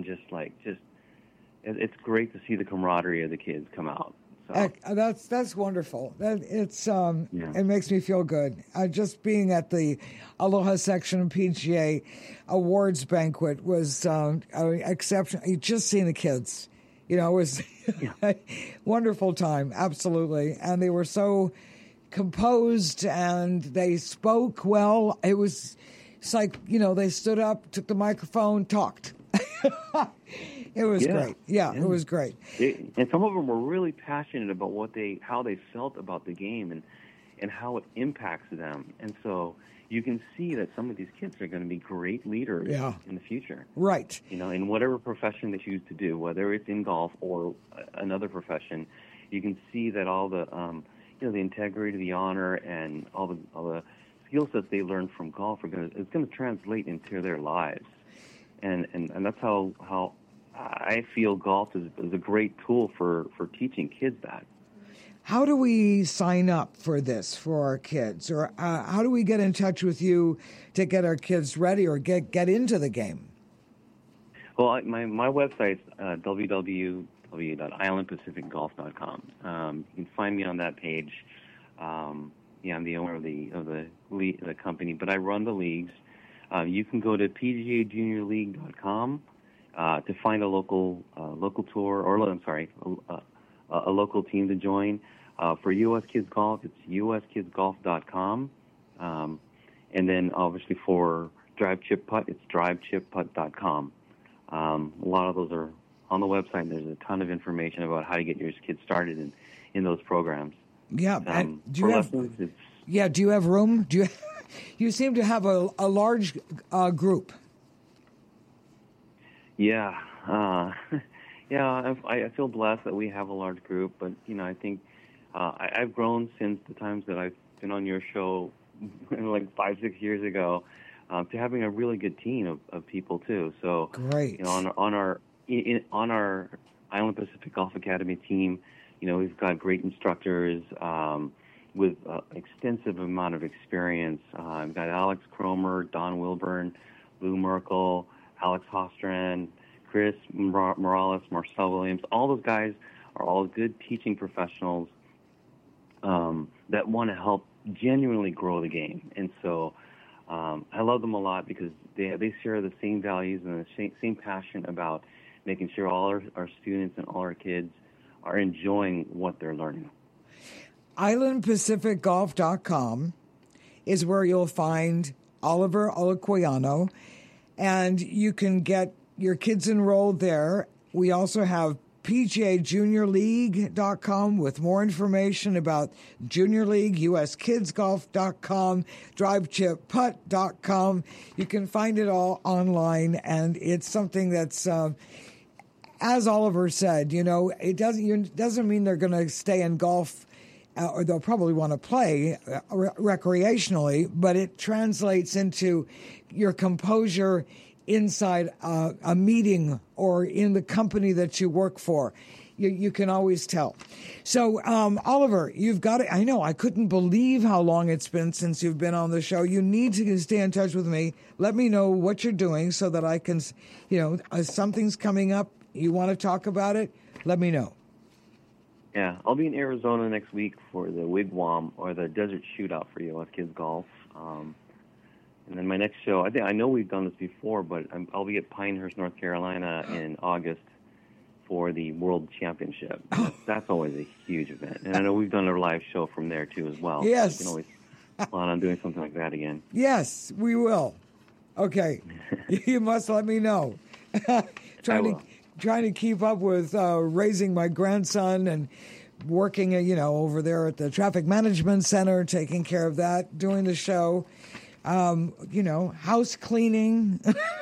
it's great to see the camaraderie of the kids come out. So. That's wonderful. It makes me feel good. Just being at the Aloha section PGA awards banquet was exceptional. Just seeing the kids, it was a wonderful time. Absolutely, and they were so composed and they spoke well. It's like they stood up, took the microphone, talked. It was great. Yeah, it was great. And some of them were really passionate about how they felt about the game and how it impacts them. And so you can see that some of these kids are going to be great leaders in the future. Right. In whatever profession they choose to do, whether it's in golf or another profession, you can see that all the the integrity, the honor, and all the skill sets they learn from golf it's going to translate into their lives. And that's how I feel golf is a great tool for teaching kids that. How do we sign up for this for our kids? Or how do we get in touch with you to get our kids ready or get into the game? Well, my website's www.islandpacificgolf.com. You can find me on that page. I'm the owner of the company, but I run the leagues. You can go to pgajuniorleague.com to find a local tour, a local team to join. For U.S. Kids Golf, it's uskidsgolf.com. And then obviously for Drive Chip Putt, it's drivechipputt.com. A lot of those are on the website, and there's a ton of information about how to get your kids started in those programs. Yeah. Do you have room? You seem to have a large group. Yeah. I feel blessed that we have a large group, but, I think I've grown since the times that I've been on your show like 5-6 years ago to having a really good team of people, too. So, great. On our Island Pacific Golf Academy team, we've got great instructors with extensive amount of experience. I've got Alex Cromer, Don Wilburn, Lou Merkel, Alex Hostrand, Chris Morales, Marcel Williams. All those guys are all good teaching professionals that want to help genuinely grow the game. And so I love them a lot because they share the same values and the same passion about making sure all our students and all our kids are enjoying what they're learning. IslandPacificGolf.com is where you'll find Oliver Olaquiano, and you can get your kids enrolled there. We also have PGAJuniorLeague.com with more information about Junior League, USKidsGolf.com, DriveChipPutt.com. You can find it all online, and it's something that's as Oliver said, it doesn't mean they're going to stay in golf, or they'll probably want to play recreationally, but it translates into your composure inside a meeting or in the company that you work for. You can always tell. So, Oliver, you've got it. I know, I couldn't believe how long it's been since you've been on the show. You need to stay in touch with me. Let me know what you're doing so that I can, something's coming up, you want to talk about it, let me know. Yeah, I'll be in Arizona next week for the Wigwam, or the Desert Shootout for U.S. Kids Golf. And then my next show, I know we've done this before, but I'll be at Pinehurst, North Carolina in August for the World Championship. That's always a huge event. And I know we've done a live show from there, too, as well. Yes. So we can always plan on doing something like that again. Yes, we will. Okay. You must let me know. Trying to keep up with raising my grandson and working, over there at the Traffic Management Center, taking care of that, doing the show, house cleaning,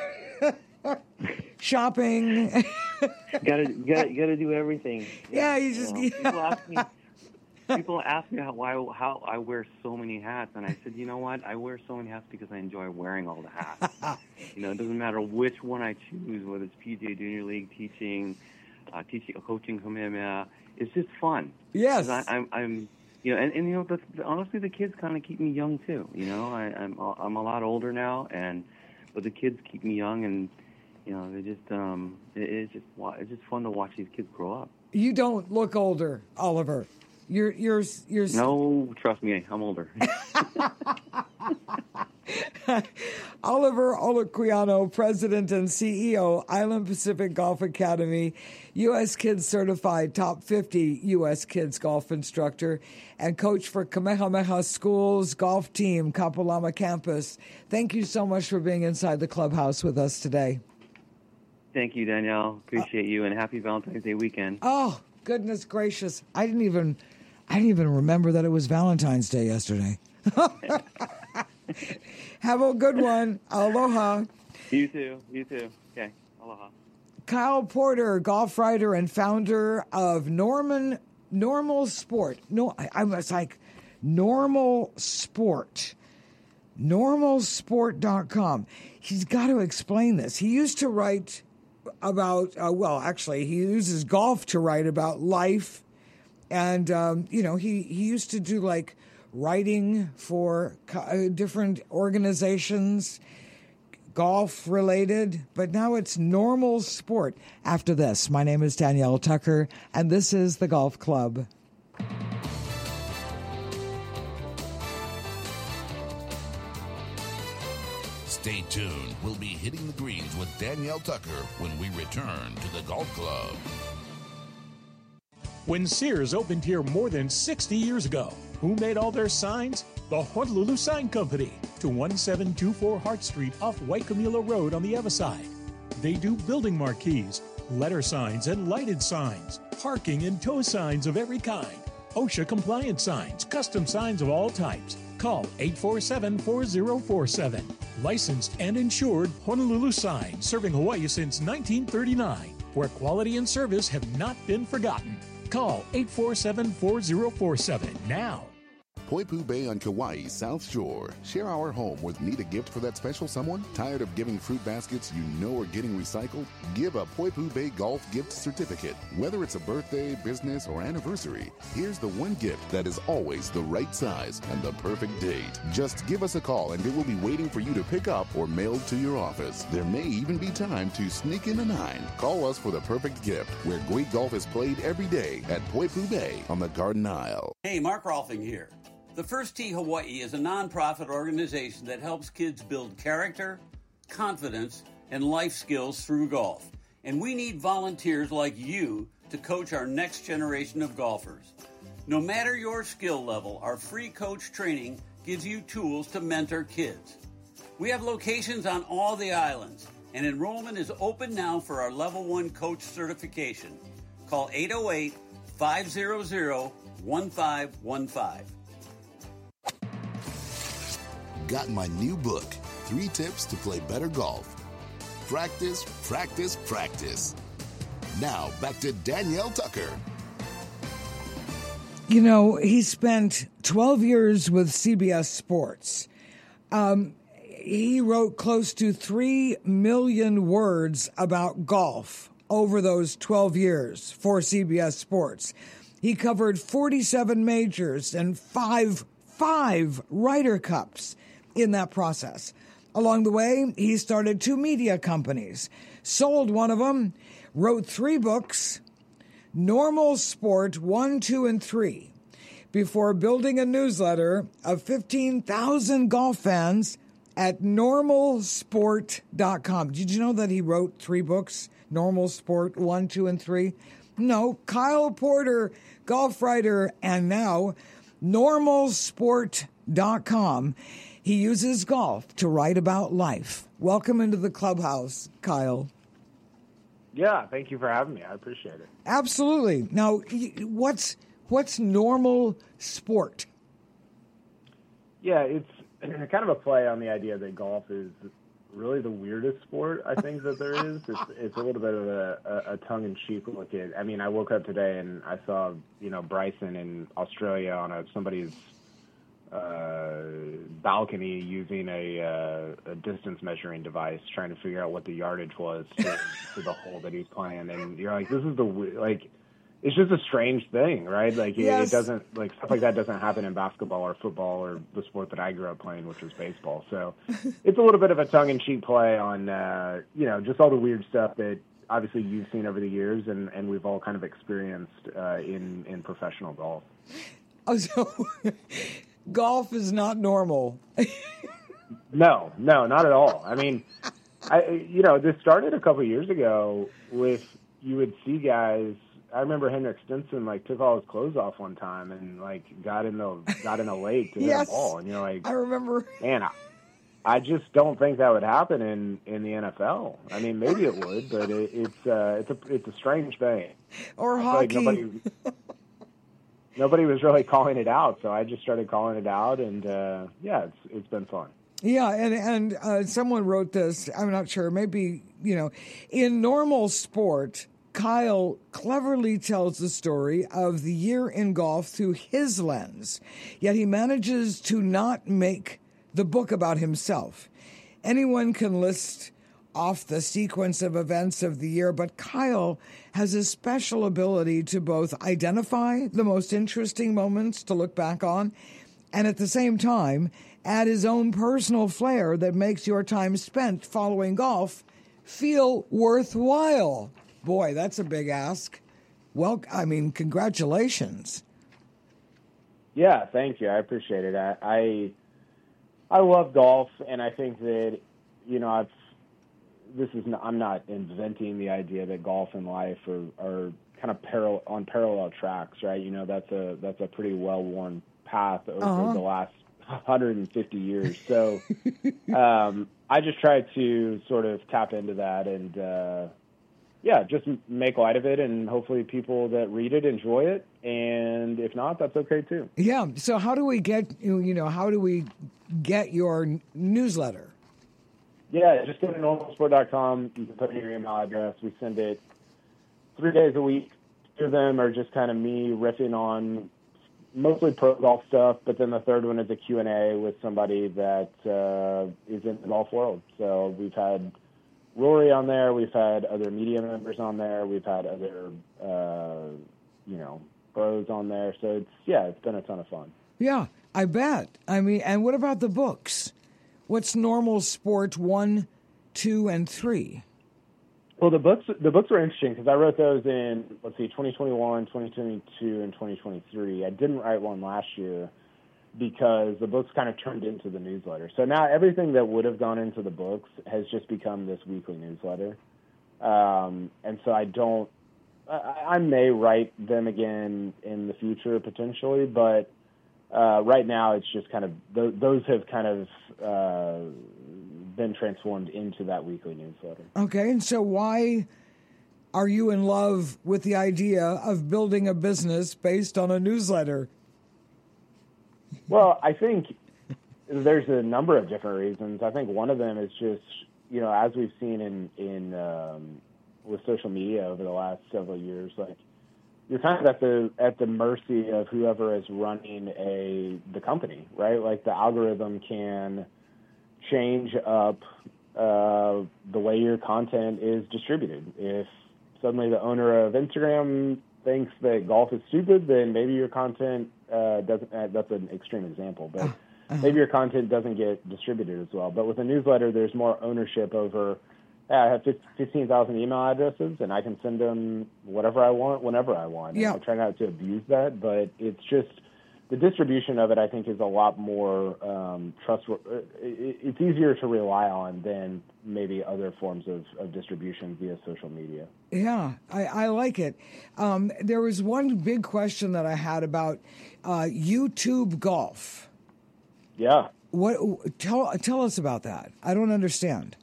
shopping. gotta do everything. Yeah, you just. People ask me how I wear so many hats, and I said, you know what? I wear so many hats because I enjoy wearing all the hats. It doesn't matter which one I choose, whether it's PGA Junior League, teaching, coaching Kamehameha. It's just fun. Yes. I'm honestly, the kids kind of keep me young too. I'm a lot older now, but the kids keep me young, and they just it's just fun to watch these kids grow up. You don't look older, Oliver. You're No, trust me, I'm older. Oliver Olaquiano, President and CEO, Island Pacific Golf Academy, U.S. Kids Certified Top 50 U.S. Kids Golf Instructor, and coach for Kamehameha School's golf team, Kapalama Campus. Thank you so much for being inside the clubhouse with us today. Thank you, Danielle. Appreciate you, and happy Valentine's Day weekend. Oh, goodness gracious. I didn't even remember that it was Valentine's Day yesterday. Have a good one. Aloha. You too. Okay, aloha. Kyle Porter, golf writer and founder of Normal Sport. No, I was like, Normal Sport. Normalsport.com. He's got to explain this. He used to write about, he uses golf to write about life. And, he used to do like writing for different organizations, golf related, but now it's Normal Sport. After this, my name is Danielle Tucker, and this is The Golf Club. Stay tuned. We'll be hitting the greens with Danielle Tucker when we return to The Golf Club. When Sears opened here more than 60 years ago, who made all their signs? The Honolulu Sign Company, to 1724 Hart Street off Waikimula Road on the other side. They do building marquees, letter signs and lighted signs, parking and tow signs of every kind, OSHA compliant signs, custom signs of all types. Call 847-4047. Licensed and insured Honolulu Sign, serving Hawaii since 1939, where quality and service have not been forgotten. Call 847-4047 now. Poipu Bay on Kauai's South Shore. Share our home with need a gift for that special someone? Tired of giving fruit baskets you know are getting recycled? Give a Poipu Bay Golf gift certificate. Whether it's a birthday, business, or anniversary, here's the one gift that is always the right size and the perfect date. Just give us a call and it will be waiting for you to pick up or mailed to your office. There may even be time to sneak in a 9. Call us for the perfect gift, where great golf is played every day at Poipu Bay on the Garden Isle. Hey, Mark Rolfing here. The First Tee Hawaii is a nonprofit organization that helps kids build character, confidence, and life skills through golf. And we need volunteers like you to coach our next generation of golfers. No matter your skill level, our free coach training gives you tools to mentor kids. We have locations on all the islands, and enrollment is open now for our Level 1 coach certification. Call 808-500-1515. Got my new book, 3 Tips to Play Better Golf. Practice, practice, practice. Now, back to Danielle Tucker. You know, he spent 12 years with CBS Sports. He wrote close to 3 million words about golf over those 12 years for CBS Sports. He covered 47 majors and five Ryder Cups in that process. Along the way, he started 2 media companies, sold one of them, wrote 3 books, Normal Sport 1, 2, and 3, before building a newsletter of 15,000 golf fans at normalsport.com. Did you know that he wrote 3 books, Normal Sport 1, 2, and 3? No, Kyle Porter, golf writer, and now normalsport.com. He uses golf to write about life. Welcome into the clubhouse, Kyle. Yeah, thank you for having me. I appreciate it. Absolutely. Now, what's normal sport? Yeah, it's kind of a play on the idea that golf is really the weirdest sport, I think, that there is. It's a little bit of a tongue-in-cheek look at. I mean, I woke up today and I saw, Bryson in Australia on somebody's balcony using a distance measuring device, trying to figure out what the yardage was to the hole that he's playing. And you're like, this is it's just a strange thing, right? Like, yes. It doesn't, stuff like that doesn't happen in basketball or football or the sport that I grew up playing, which was baseball. So it's a little bit of a tongue-in-cheek play on, just all the weird stuff that obviously you've seen over the years and we've all kind of experienced in professional golf. Oh, so golf is not normal. No, not at all. I mean, this started a couple of years ago with, you would see guys. I remember Henrik Stenson took all his clothes off one time and got in a lake to yes. hit a ball, and you're like, I remember. Man, I just don't think that would happen in the NFL. I mean, maybe it would, but it's a strange thing. Or hockey. Nobody was really calling it out, so I just started calling it out, and it's been fun. Yeah, and someone wrote this. I'm not sure. Maybe in normal sport, Kyle cleverly tells the story of the year in golf through his lens, yet he manages to not make the book about himself. Anyone can list off the sequence of events of the year, but Kyle has a special ability to both identify the most interesting moments to look back on and at the same time add his own personal flair that makes your time spent following golf feel worthwhile. Boy, that's a big ask. Well, I mean, congratulations. Yeah, thank you. I appreciate it. I love golf, and I think that, I'm not inventing the idea that golf and life are kind of on parallel tracks, right? That's a pretty well-worn path over the last 150 years. So I just try to sort of tap into that and, just make light of it, and hopefully people that read it enjoy it. And if not, that's okay too. Yeah. So how do we get your newsletter? Yeah, just go to normalsport.com. You can put in your email address. We send it 3 days a week. 2 of them are just kind of me riffing on mostly pro golf stuff, but then the third one is a Q&A with somebody that is in the golf world. So we've had Rory on there. We've had other media members on there. We've had other, pros on there. So it's been a ton of fun. Yeah, I bet. I mean, and what about the books? What's Normal Sport 1, 2, and 3? Well, the books were interesting because I wrote those in, 2021, 2022, and 2023. I didn't write one last year because the books kind of turned into the newsletter. So now everything that would have gone into the books has just become this weekly newsletter. And so I may write them again in the future potentially, but right now it's just kind of, those have kind of been transformed into that weekly newsletter. Okay, and so why are you in love with the idea of building a business based on a newsletter? Well, I think there's a number of different reasons. I think one of them is just, as we've seen in social media over the last several years. Like, you're kind of at the mercy of whoever is running the company, right? Like, the algorithm can change up the way your content is distributed. If suddenly the owner of Instagram thinks that golf is stupid, then maybe your content doesn't. That's an extreme example, but maybe your content doesn't get distributed as well. But with a newsletter, there's more ownership over. I have 15,000 email addresses, and I can send them whatever I want, whenever I want. Yeah. I try not to abuse that, but it's just the distribution of it, I think, is a lot more trustworthy. It's easier to rely on than maybe other forms of distribution via social media. Yeah, I like it. There was one big question that I had about YouTube golf. Yeah. Tell us about that. I don't understand.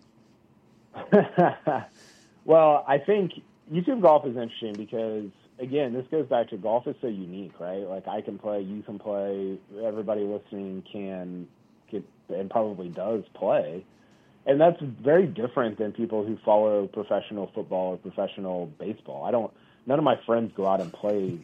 Well, I think YouTube golf is interesting because, again, this goes back to golf is so unique, right? Like, I can play, you can play, everybody listening can and probably does play. And that's very different than people who follow professional football or professional baseball. None of my friends go out and play,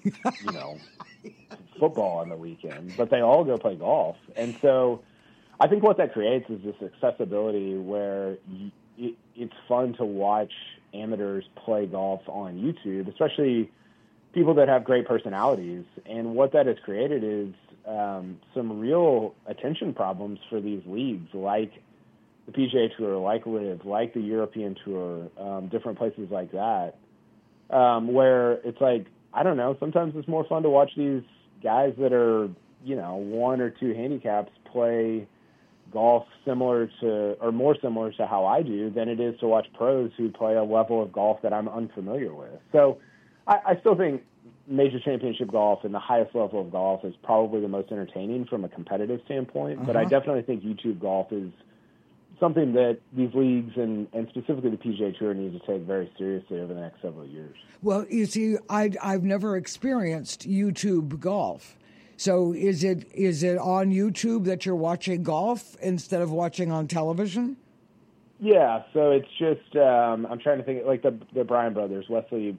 football on the weekend, but they all go play golf. And so I think what that creates is this accessibility where it's fun to watch amateurs play golf on YouTube, especially people that have great personalities. And what that has created is some real attention problems for these leagues, like the PGA Tour, like LIV, like the European Tour, different places like that, where it's like, I don't know, sometimes it's more fun to watch these guys that are, one or two handicaps play golf more similar to how I do than it is to watch pros who play a level of golf that I'm unfamiliar with. So I still think major championship golf and the highest level of golf is probably the most entertaining from a competitive standpoint, but I definitely think YouTube golf is something that these leagues and specifically the PGA Tour need to take very seriously over the next several years. Well, you see, I've never experienced YouTube golf. So is it on YouTube that you're watching golf instead of watching on television? Yeah, so it's just I'm trying to think, like the Bryan brothers. Wesley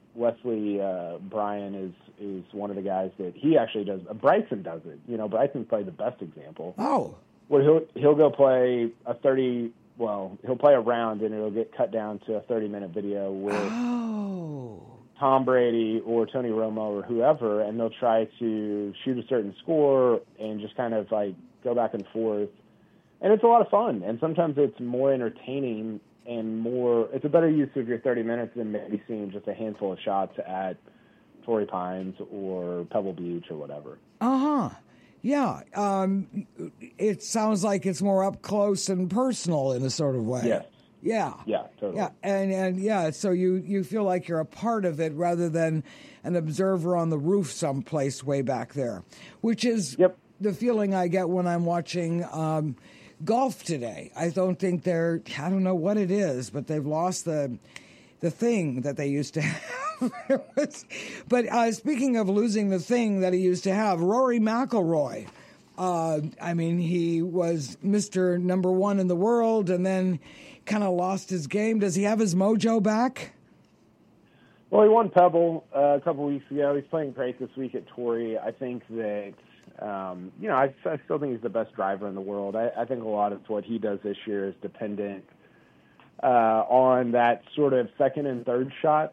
Bryan is one of the guys that he actually does. Bryson does it. Bryson's probably the best example. Oh, where he'll go play he'll play a round and it'll get cut down to a 30-minute video with Tom Brady or Tony Romo or whoever, and they'll try to shoot a certain score and just kind of like go back and forth. And it's a lot of fun, and sometimes it's more entertaining and it's a better use of your 30 minutes than maybe seeing just a handful of shots at Torrey Pines or Pebble Beach or whatever. Yeah. It sounds like it's more up close and personal in a sort of way. Yes. Yeah. Yeah, totally. Yeah, and so you feel like you're a part of it rather than an observer on the roof someplace way back there, which is the feeling I get when I'm watching golf today. I don't think I don't know what it is, but they've lost the thing that they used to have. But speaking of losing the thing that he used to have, Rory McIlroy. He was Mr. Number One in the world and then kind of lost his game. Does he have his mojo back? Well, he won Pebble a couple weeks ago. He's playing great this week at Torrey. I think that, I still think he's the best driver in the world. I think a lot of what he does this year is dependent on that sort of second and third shot.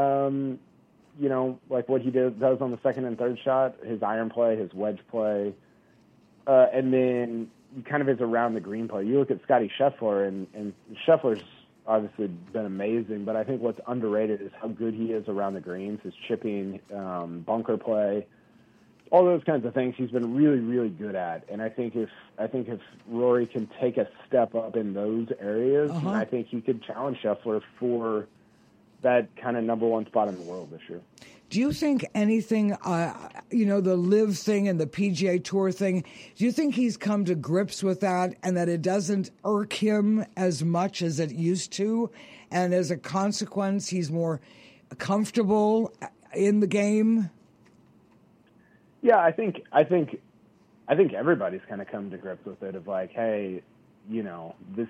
Like what he does on the second and third shot, his iron play, his wedge play, and then kind of his around the green play. You look at Scottie Scheffler, and Scheffler's obviously been amazing, but I think what's underrated is how good he is around the greens, his chipping, bunker play, all those kinds of things he's been really, really good at. And I think if Rory can take a step up in those areas, I think he could challenge Scheffler for that kind of number one spot in the world this year. Do you think anything, the LIV thing and the PGA Tour thing, do you think he's come to grips with that and that it doesn't irk him as much as it used to? And as a consequence, he's more comfortable in the game? Yeah, I think everybody's kind of come to grips with it of like, hey,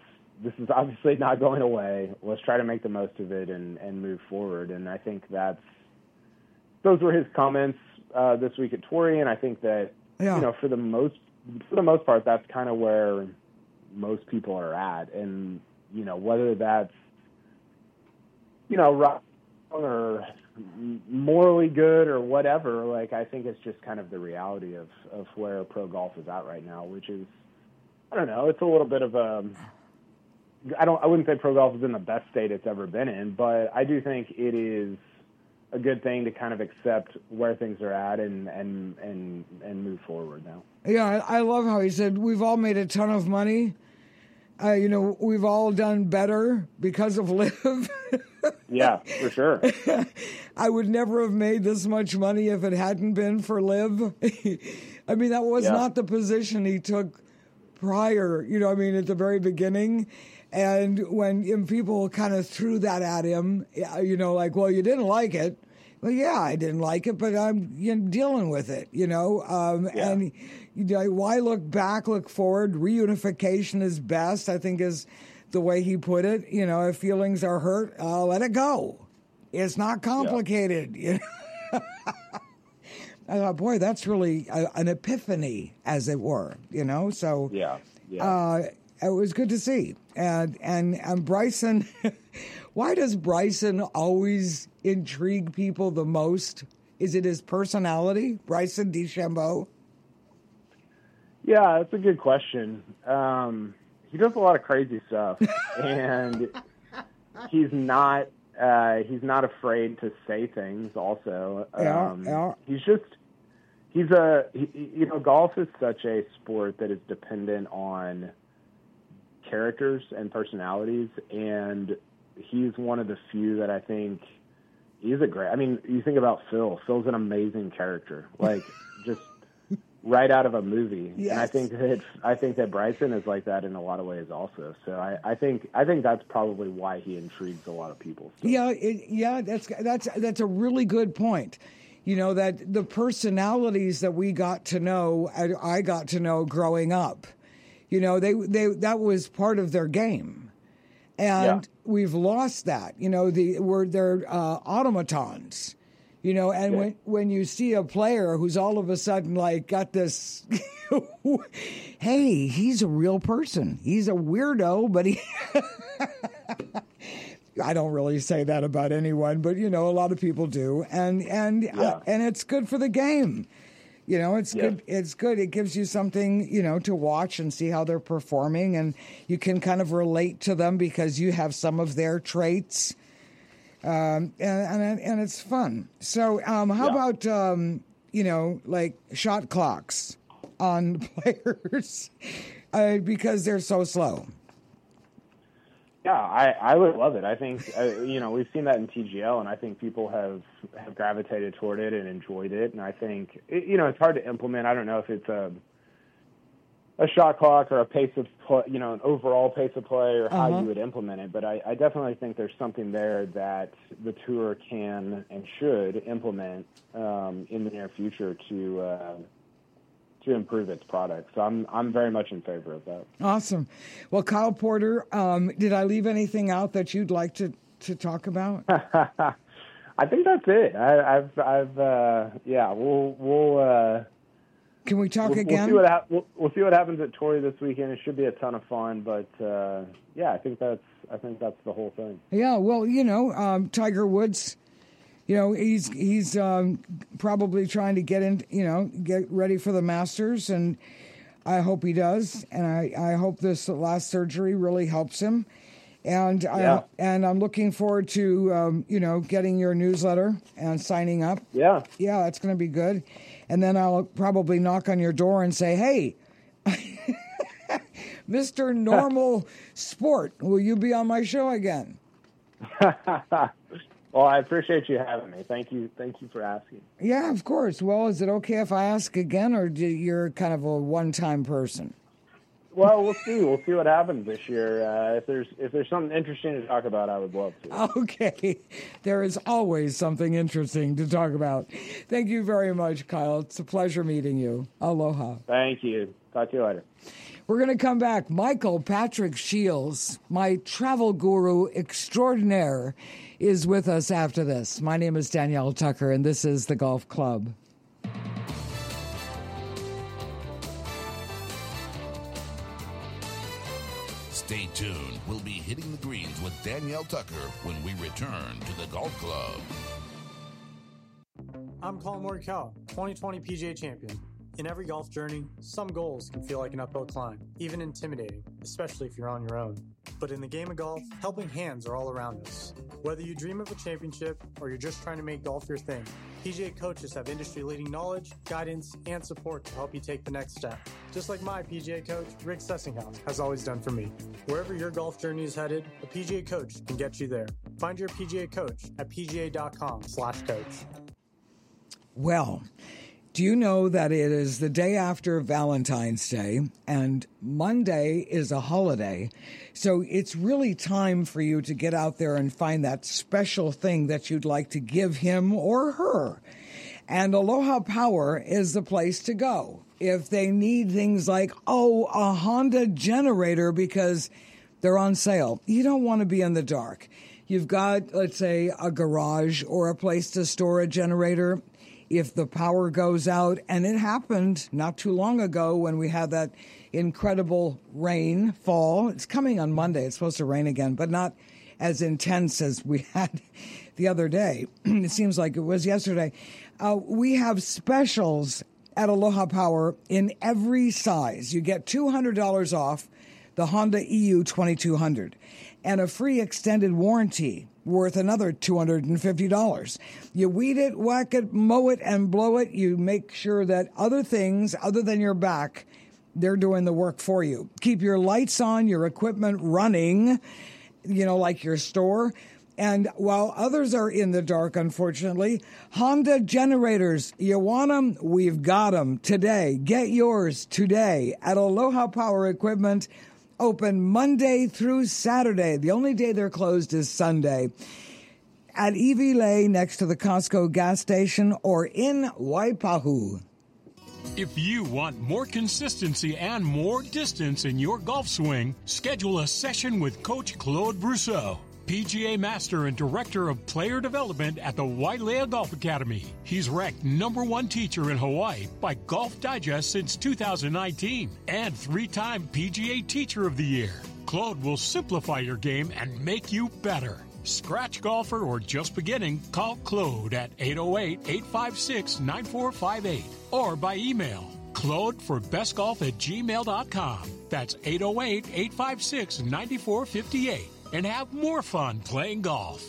this is obviously not going away. Let's try to make the most of it and move forward. And I think those were his comments this week at Torrey, and I think that for the most part, that's kind of where most people are at. And whether that's wrong or morally good or whatever, like I think it's just kind of the reality of where pro golf is at right now, which is, I don't know, it's a little bit of I wouldn't say pro golf is in the best state it's ever been in, but I do think it is a good thing to kind of accept where things are at and move forward now. Yeah, I love how he said, we've all made a ton of money. We've all done better because of LIV. Yeah, for sure. I would never have made this much money if it hadn't been for LIV. I mean, that was not the position he took prior, at the very beginning. And when people kind of threw that at him, like, well, you didn't like it. Well, yeah, I didn't like it, but I'm dealing with it, And why look back, look forward? Reunification is best, I think, is the way he put it. If feelings are hurt, let it go. It's not complicated. I thought, boy, that's really an epiphany, as it were. So it was good to see. And Bryson, why does Bryson always intrigue people the most? Is it his personality, Bryson DeChambeau? Yeah, that's a good question. He does a lot of crazy stuff, and he's not afraid to say things. Also, golf is such a sport that is dependent on characters and personalities, and he's one of the few that I think he's a great. I mean, you think about Phil. Phil's an amazing character, like just right out of a movie. Yes. And I think that Bryson is like that in a lot of ways also. So I think that's probably why he intrigues a lot of people. So. That's a really good point. That the personalities that we got to know, I got to know growing up. They that was part of their game, and we've lost that. They're automatons. When you see a player who's all of a sudden like got this, hey, he's a real person. He's a weirdo, but he. I don't really say that about anyone, but a lot of people do, and it's good for the game. It's good. It's good. It gives you something, to watch and see how they're performing, and you can kind of relate to them because you have some of their traits, and it's fun. So, how about like shot clocks on players because they're so slow? Yeah, I would love it. I think, we've seen that in TGL, and I think people have gravitated toward it and enjoyed it. And I think, it's hard to implement. I don't know if it's a shot clock or a pace of play, an overall pace of play or how you would implement it. But I definitely think there's something there that the tour can and should implement in the near future to improve its product. So I'm very much in favor of that. Awesome. Well, Kyle Porter, did I leave anything out that you'd like to talk about? I think that's it. We'll can we talk again? We'll see what happens at Torrey this weekend. It should be a ton of fun, but I think that's the whole thing. Yeah, well, Tiger Woods, he's probably trying to get ready for the Masters, and I hope he does. And I hope this last surgery really helps him. And I'm looking forward to getting your newsletter and signing up. Yeah, that's going to be good. And then I'll probably knock on your door and say, "Hey, Mr. Normal Sport, will you be on my show again?" Well, I appreciate you having me. Thank you for asking. Yeah, of course. Well, is it okay if I ask again, or you're kind of a one-time person? Well, we'll see. We'll see what happens this year. If there's something interesting to talk about, I would love to. Okay. There is always something interesting to talk about. Thank you very much, Kyle. It's a pleasure meeting you. Aloha. Thank you. Talk to you later. We're going to come back. Michael Patrick Shields, my travel guru extraordinaire, is with us after this. My name is Danielle Tucker, and this is The Golf Club. Stay tuned. We'll be hitting the greens with Danielle Tucker when we return to the Golf Club. I'm Colin Morikawa, 2020 PGA champion. In every golf journey, some goals can feel like an uphill climb, even intimidating, especially if you're on your own. But in the game of golf, helping hands are all around us. Whether you dream of a championship or you're just trying to make golf your thing, PGA coaches have industry-leading knowledge, guidance, and support to help you take the next step. Just like my PGA coach, Rick Sessinghaus, has always done for me. Wherever your golf journey is headed, a PGA coach can get you there. Find your PGA coach at pga.com/coach. Well, do you know that it is the day after Valentine's Day and Monday is a holiday? So it's really time for you to get out there and find that special thing that you'd like to give him or her. And Aloha Power is the place to go if they need things like, a Honda generator because they're on sale. You don't want to be in the dark. You've got, let's say, a garage or a place to store a generator. If the power goes out, and it happened not too long ago when we had that incredible rainfall. It's coming on Monday. It's supposed to rain again, but not as intense as we had the other day. It seems like it was yesterday. We have specials at Aloha Power in every size. You get $200 off the Honda EU 2200 and a free extended warranty worth another $250. You weed it, whack it, mow it, and blow it. You make sure that other things other than your back, they're doing the work for you. Keep your lights on, your equipment running, like your store. And while others are in the dark, unfortunately, Honda generators, you want them? We've got them today. Get yours today at Aloha Power Equipment. Open Monday through Saturday. The only day they're closed is Sunday. At Evie Lay next to the Costco gas station or in Waipahu. If you want more consistency and more distance in your golf swing, schedule a session with Coach Claude Brousseau, PGA Master and Director of Player Development at the Wailea Golf Academy. He's ranked #1 teacher in Hawaii by Golf Digest since 2019 and 3-time PGA Teacher of the Year. Claude will simplify your game and make you better. Scratch golfer or just beginning, call Claude at 808-856-9458 or by email claudeforbestgolf@gmail.com. That's 808-856-9458. And have more fun playing golf.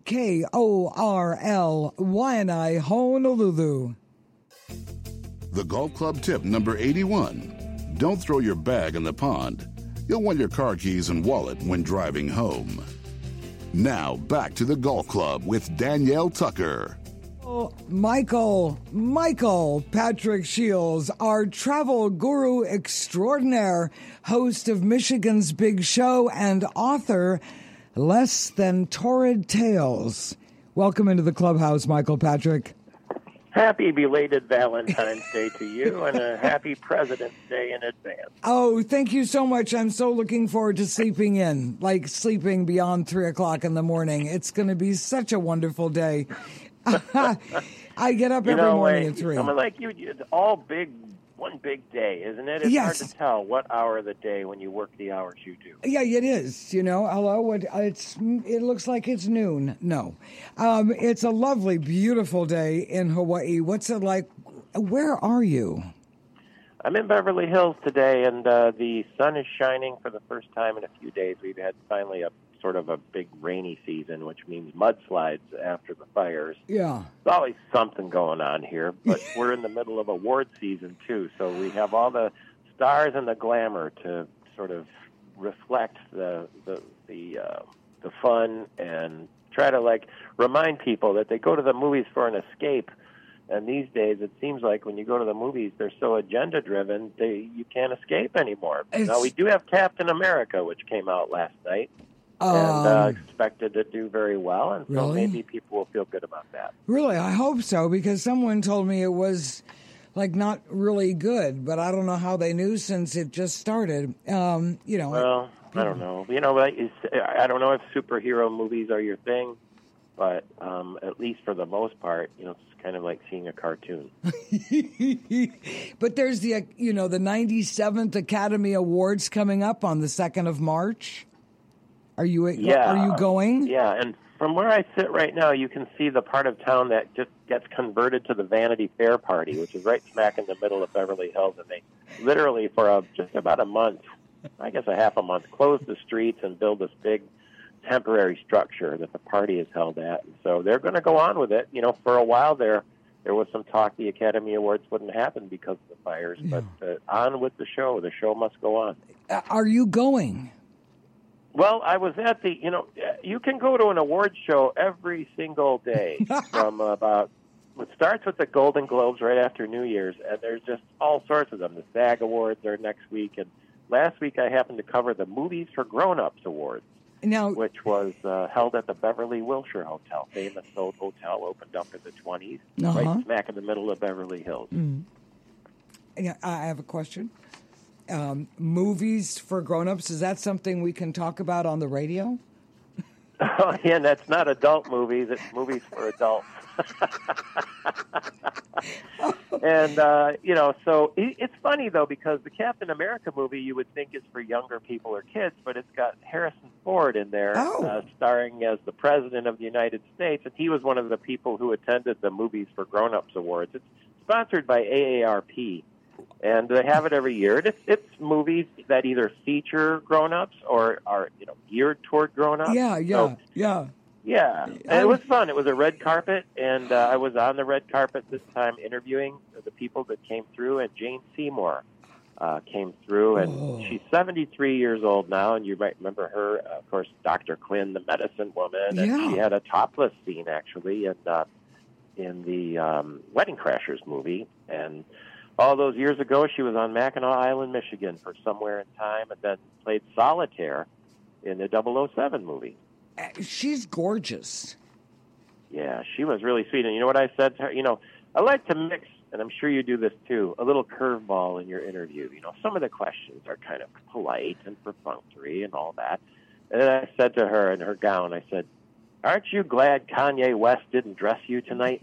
KORL, Waianae, Honolulu. The Golf Club tip number 81. Don't throw your bag in the pond. You'll want your car keys and wallet when driving home. Now, back to the Golf Club with Danielle Tucker. Michael Patrick Shields, our travel guru extraordinaire, host of Michigan's Big Show and author, Less Than Torrid Tales. Welcome into the clubhouse, Michael Patrick. Happy belated Valentine's Day to you and a happy President's Day in advance. Oh, thank you so much. I'm so looking forward to sleeping in, like sleeping beyond 3 o'clock in the morning. It's going to be such a wonderful day. I get up every morning at 3. Someone like you, it's all one big day, isn't it? It's hard to tell what hour of the day when you work the hours you do. Yeah, it is. Hello, it looks like it's noon. No. It's a lovely, beautiful day in Hawaii. What's it like? Where are you? I'm in Beverly Hills today, and the sun is shining for the first time in a few days. We've had finally a sort of a big rainy season, which means mudslides after the fires. Yeah. There's always something going on here, but we're in the middle of award season, too, so we have all the stars and the glamour to sort of reflect the fun and try to, remind people that they go to the movies for an escape, And these days, it seems like when you go to the movies, they're so agenda-driven, you can't escape anymore. Now, we do have Captain America, which came out last night, and expected to do very well, and so maybe people will feel good about that. Really? I hope so, because someone told me it was, like, not really good, but I don't know how they knew since it just started. Well, I don't know. I don't know if superhero movies are your thing, but at least for the most part, it's kind of like seeing a cartoon. But there's the 97th Academy Awards coming up on the 2nd of March. Are you going? Yeah, and from where I sit right now, you can see the part of town that just gets converted to the Vanity Fair party, which is right smack in the middle of Beverly Hills, and they literally for just about a month, I guess a half a month, close the streets and build this big temporary structure that the party is held at. And so they're going to go on with it. For a while there was some talk the Academy Awards wouldn't happen because of the fires, but on with the show. The show must go on. Are you going? Well, I was at you can go to an awards show every single day from it starts with the Golden Globes right after New Year's, and there's just all sorts of them. The SAG Awards are next week, and last week I happened to cover the Movies for Grown-Ups Awards, which was held at the Beverly Wilshire Hotel. Famous old hotel, opened up in the 20s, right smack in the middle of Beverly Hills. Mm. Yeah, I have a question. Movies for grown-ups, is that something we can talk about on the radio? Oh, yeah, that's not adult movies. It's movies for adults. And, so it's funny, though, because the Captain America movie you would think is for younger people or kids, but it's got Harrison Ford in there starring as the President of the United States, and he was one of the people who attended the Movies for Grown-Ups Awards. It's sponsored by AARP. And they have it every year. It's movies that either feature grown-ups or are geared toward grown-ups. Yeah. And it was fun. It was a red carpet, and I was on the red carpet this time interviewing the people that came through. And Jane Seymour came through, and she's 73 years old now. And you might remember her, of course, Dr. Quinn, the medicine woman. And she had a topless scene actually in the Wedding Crashers movie, and all those years ago, she was on Mackinac Island, Michigan for Somewhere in Time, and then played Solitaire in the 007 movie. She's gorgeous. Yeah, she was really sweet. And you know what I said to her? I like to mix, and I'm sure you do this too, a little curveball in your interview. Some of the questions are kind of polite and perfunctory and all that. And then I said to her in her gown, I said, "Aren't you glad Kanye West didn't dress you tonight?"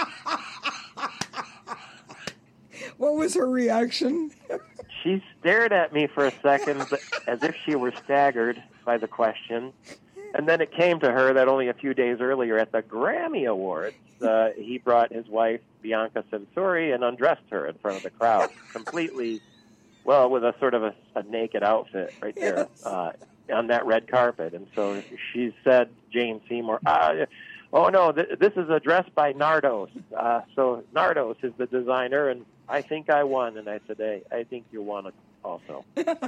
What was her reaction? She stared at me for a second as if she were staggered by the question. And then it came to her that only a few days earlier at the Grammy Awards, he brought his wife, Bianca Censori, and undressed her in front of the crowd, completely, with a sort of a naked outfit right there on that red carpet. And so she said, Jane Seymour, oh, no, this is a dress by Nardos. So Nardos is the designer, and I think I won. And I said, hey, I think you won also.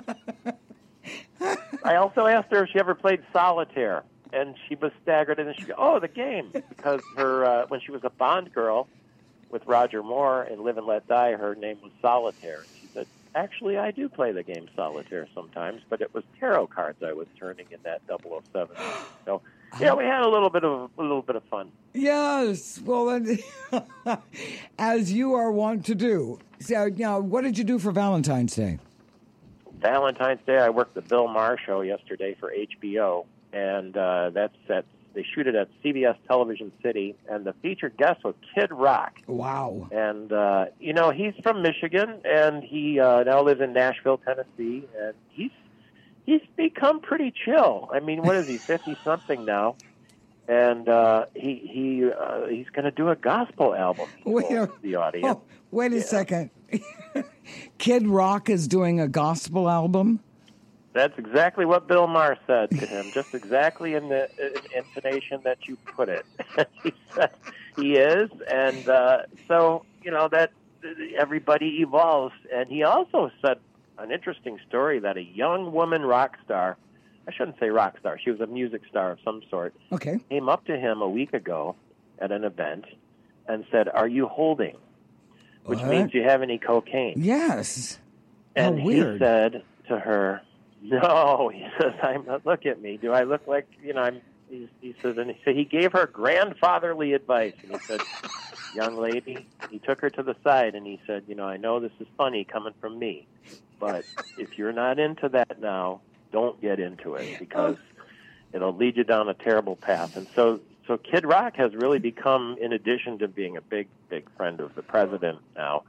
I also asked her if she ever played Solitaire, and she was staggered. And then she goes, the game. Because her when she was a Bond girl with Roger Moore in Live and Let Die, her name was Solitaire. She said, actually, I do play the game Solitaire sometimes, but it was tarot cards I was turning in that 007. So, we had a little bit of fun. Yes, well, as you are wont to do. So, what did you do for Valentine's Day? Valentine's Day, I worked the Bill Maher show yesterday for HBO, and they shoot it at CBS Television City, and the featured guest was Kid Rock. Wow. And, he's from Michigan, and he now lives in Nashville, Tennessee, and he's become pretty chill. I mean, what is he, 50-something now? And he's going to do a gospel album, the audience. Oh, wait a second. Kid Rock is doing a gospel album? That's exactly what Bill Maher said to him, just exactly in the intonation that you put it. He said he is, and so, that everybody evolves. And he also said an interesting story that a young woman rock star, I shouldn't say rock star, she was a music star of some sort, came up to him a week ago at an event and said, "Are you holding?" Which means, "Do you have any cocaine?" Yes. And How weird. he said to her, "No." He says, "Look at me. Do I look like, I'm..." He says, and he gave her grandfatherly advice. And he said, "Young lady," he took her to the side and he said, "I know this is funny coming from me, but if you're not into that now, don't get into it, because it'll lead you down a terrible path." And so Kid Rock has really become, in addition to being a big, big friend of the president now,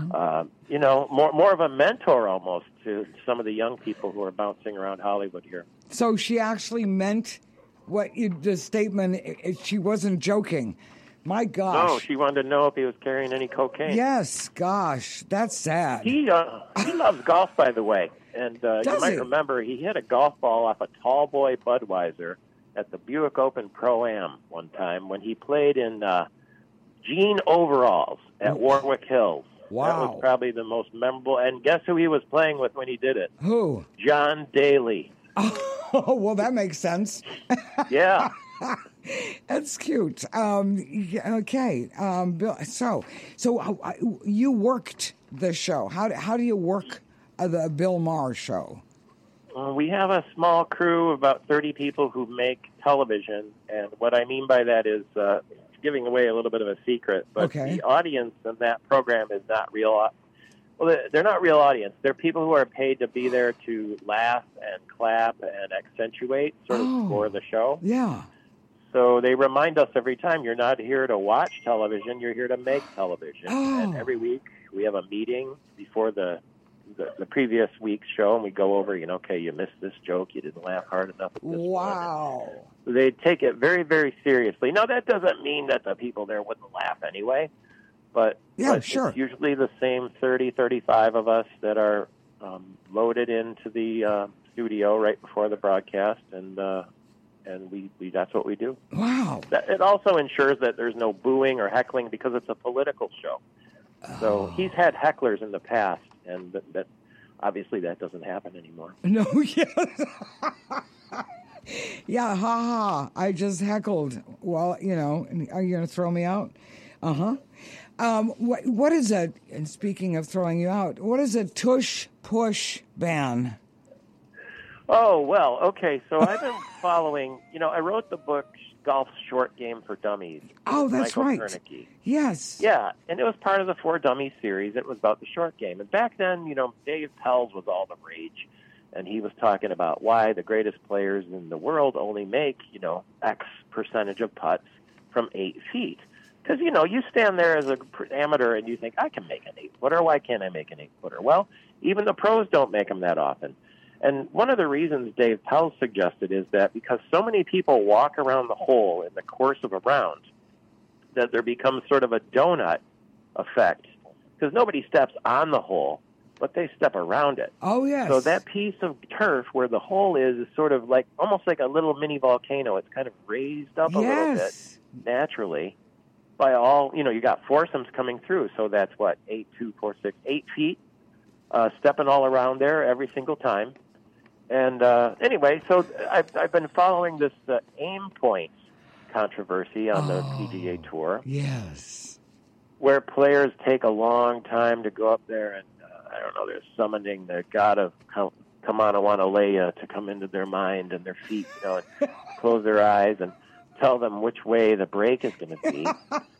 more of a mentor almost to some of the young people who are bouncing around Hollywood here. So she actually meant the statement. She wasn't joking. My gosh. No, she wanted to know if he was carrying any cocaine. Yes, gosh, that's sad. He loves golf, by the way. And you might remember he hit a golf ball off a tall boy Budweiser at the Buick Open Pro-Am one time when he played in jean overalls at Warwick Hills. Wow. That was probably the most memorable. And guess who he was playing with when he did it? Who? John Daly. Oh, well, that makes sense. Yeah. That's cute. Okay. Bill, so you worked the show. How do you work the Bill Maher show? We have a small crew of about 30 people who make television, and what I mean by that is giving away a little bit of a secret, but the audience in that program is not real. Well, they're not real audience. They're people who are paid to be there to laugh and clap and accentuate, sort of score the show. Yeah. So they remind us every time, you're not here to watch television, you're here to make television. And every week we have a meeting before the previous week's show, and we go over, okay, you missed this joke, you didn't laugh hard enough at this one. They take it very, very seriously. Now, that doesn't mean that the people there wouldn't laugh anyway, but it's usually the same 30, 35 of us that are loaded into the studio right before the broadcast, and we that's what we do. Wow. It also ensures that there's no booing or heckling because it's a political show. So he's had hecklers in the past, and that obviously that doesn't happen anymore. No, yes. Yeah, ha. I just heckled. Well, are you going to throw me out? Uh-huh. What is a, and speaking of throwing you out, what is a tush-push ban? Oh, well, okay, so I've been following, I wrote the book Golf's Short Game for Dummies. Oh, that's Michael right. Koernke. Yes. Yeah, and it was part of the For Dummies series. It was about the short game. And back then, Dave Pelz was all the rage, and he was talking about why the greatest players in the world only make, X percentage of putts from 8 feet. Because, you stand there as an amateur and you think, I can make an 8-footer. Why can't I make an 8-footer? Well, even the pros don't make them that often. And one of the reasons Dave Pelz suggested is that because so many people walk around the hole in the course of a round, that there becomes sort of a donut effect. Because nobody steps on the hole, but they step around it. Oh, yes. So that piece of turf where the hole is sort of like, almost like a little mini volcano. It's kind of raised up a little bit naturally by all, you got foursomes coming through. So that's what, 8 feet, stepping all around there every single time. And anyway, so I've been following this aim points controversy on the PGA Tour. Yes. Where players take a long time to go up there and, they're summoning the god of Kamanawanalea to come into their mind and their feet, and close their eyes and tell them which way the break is going to be.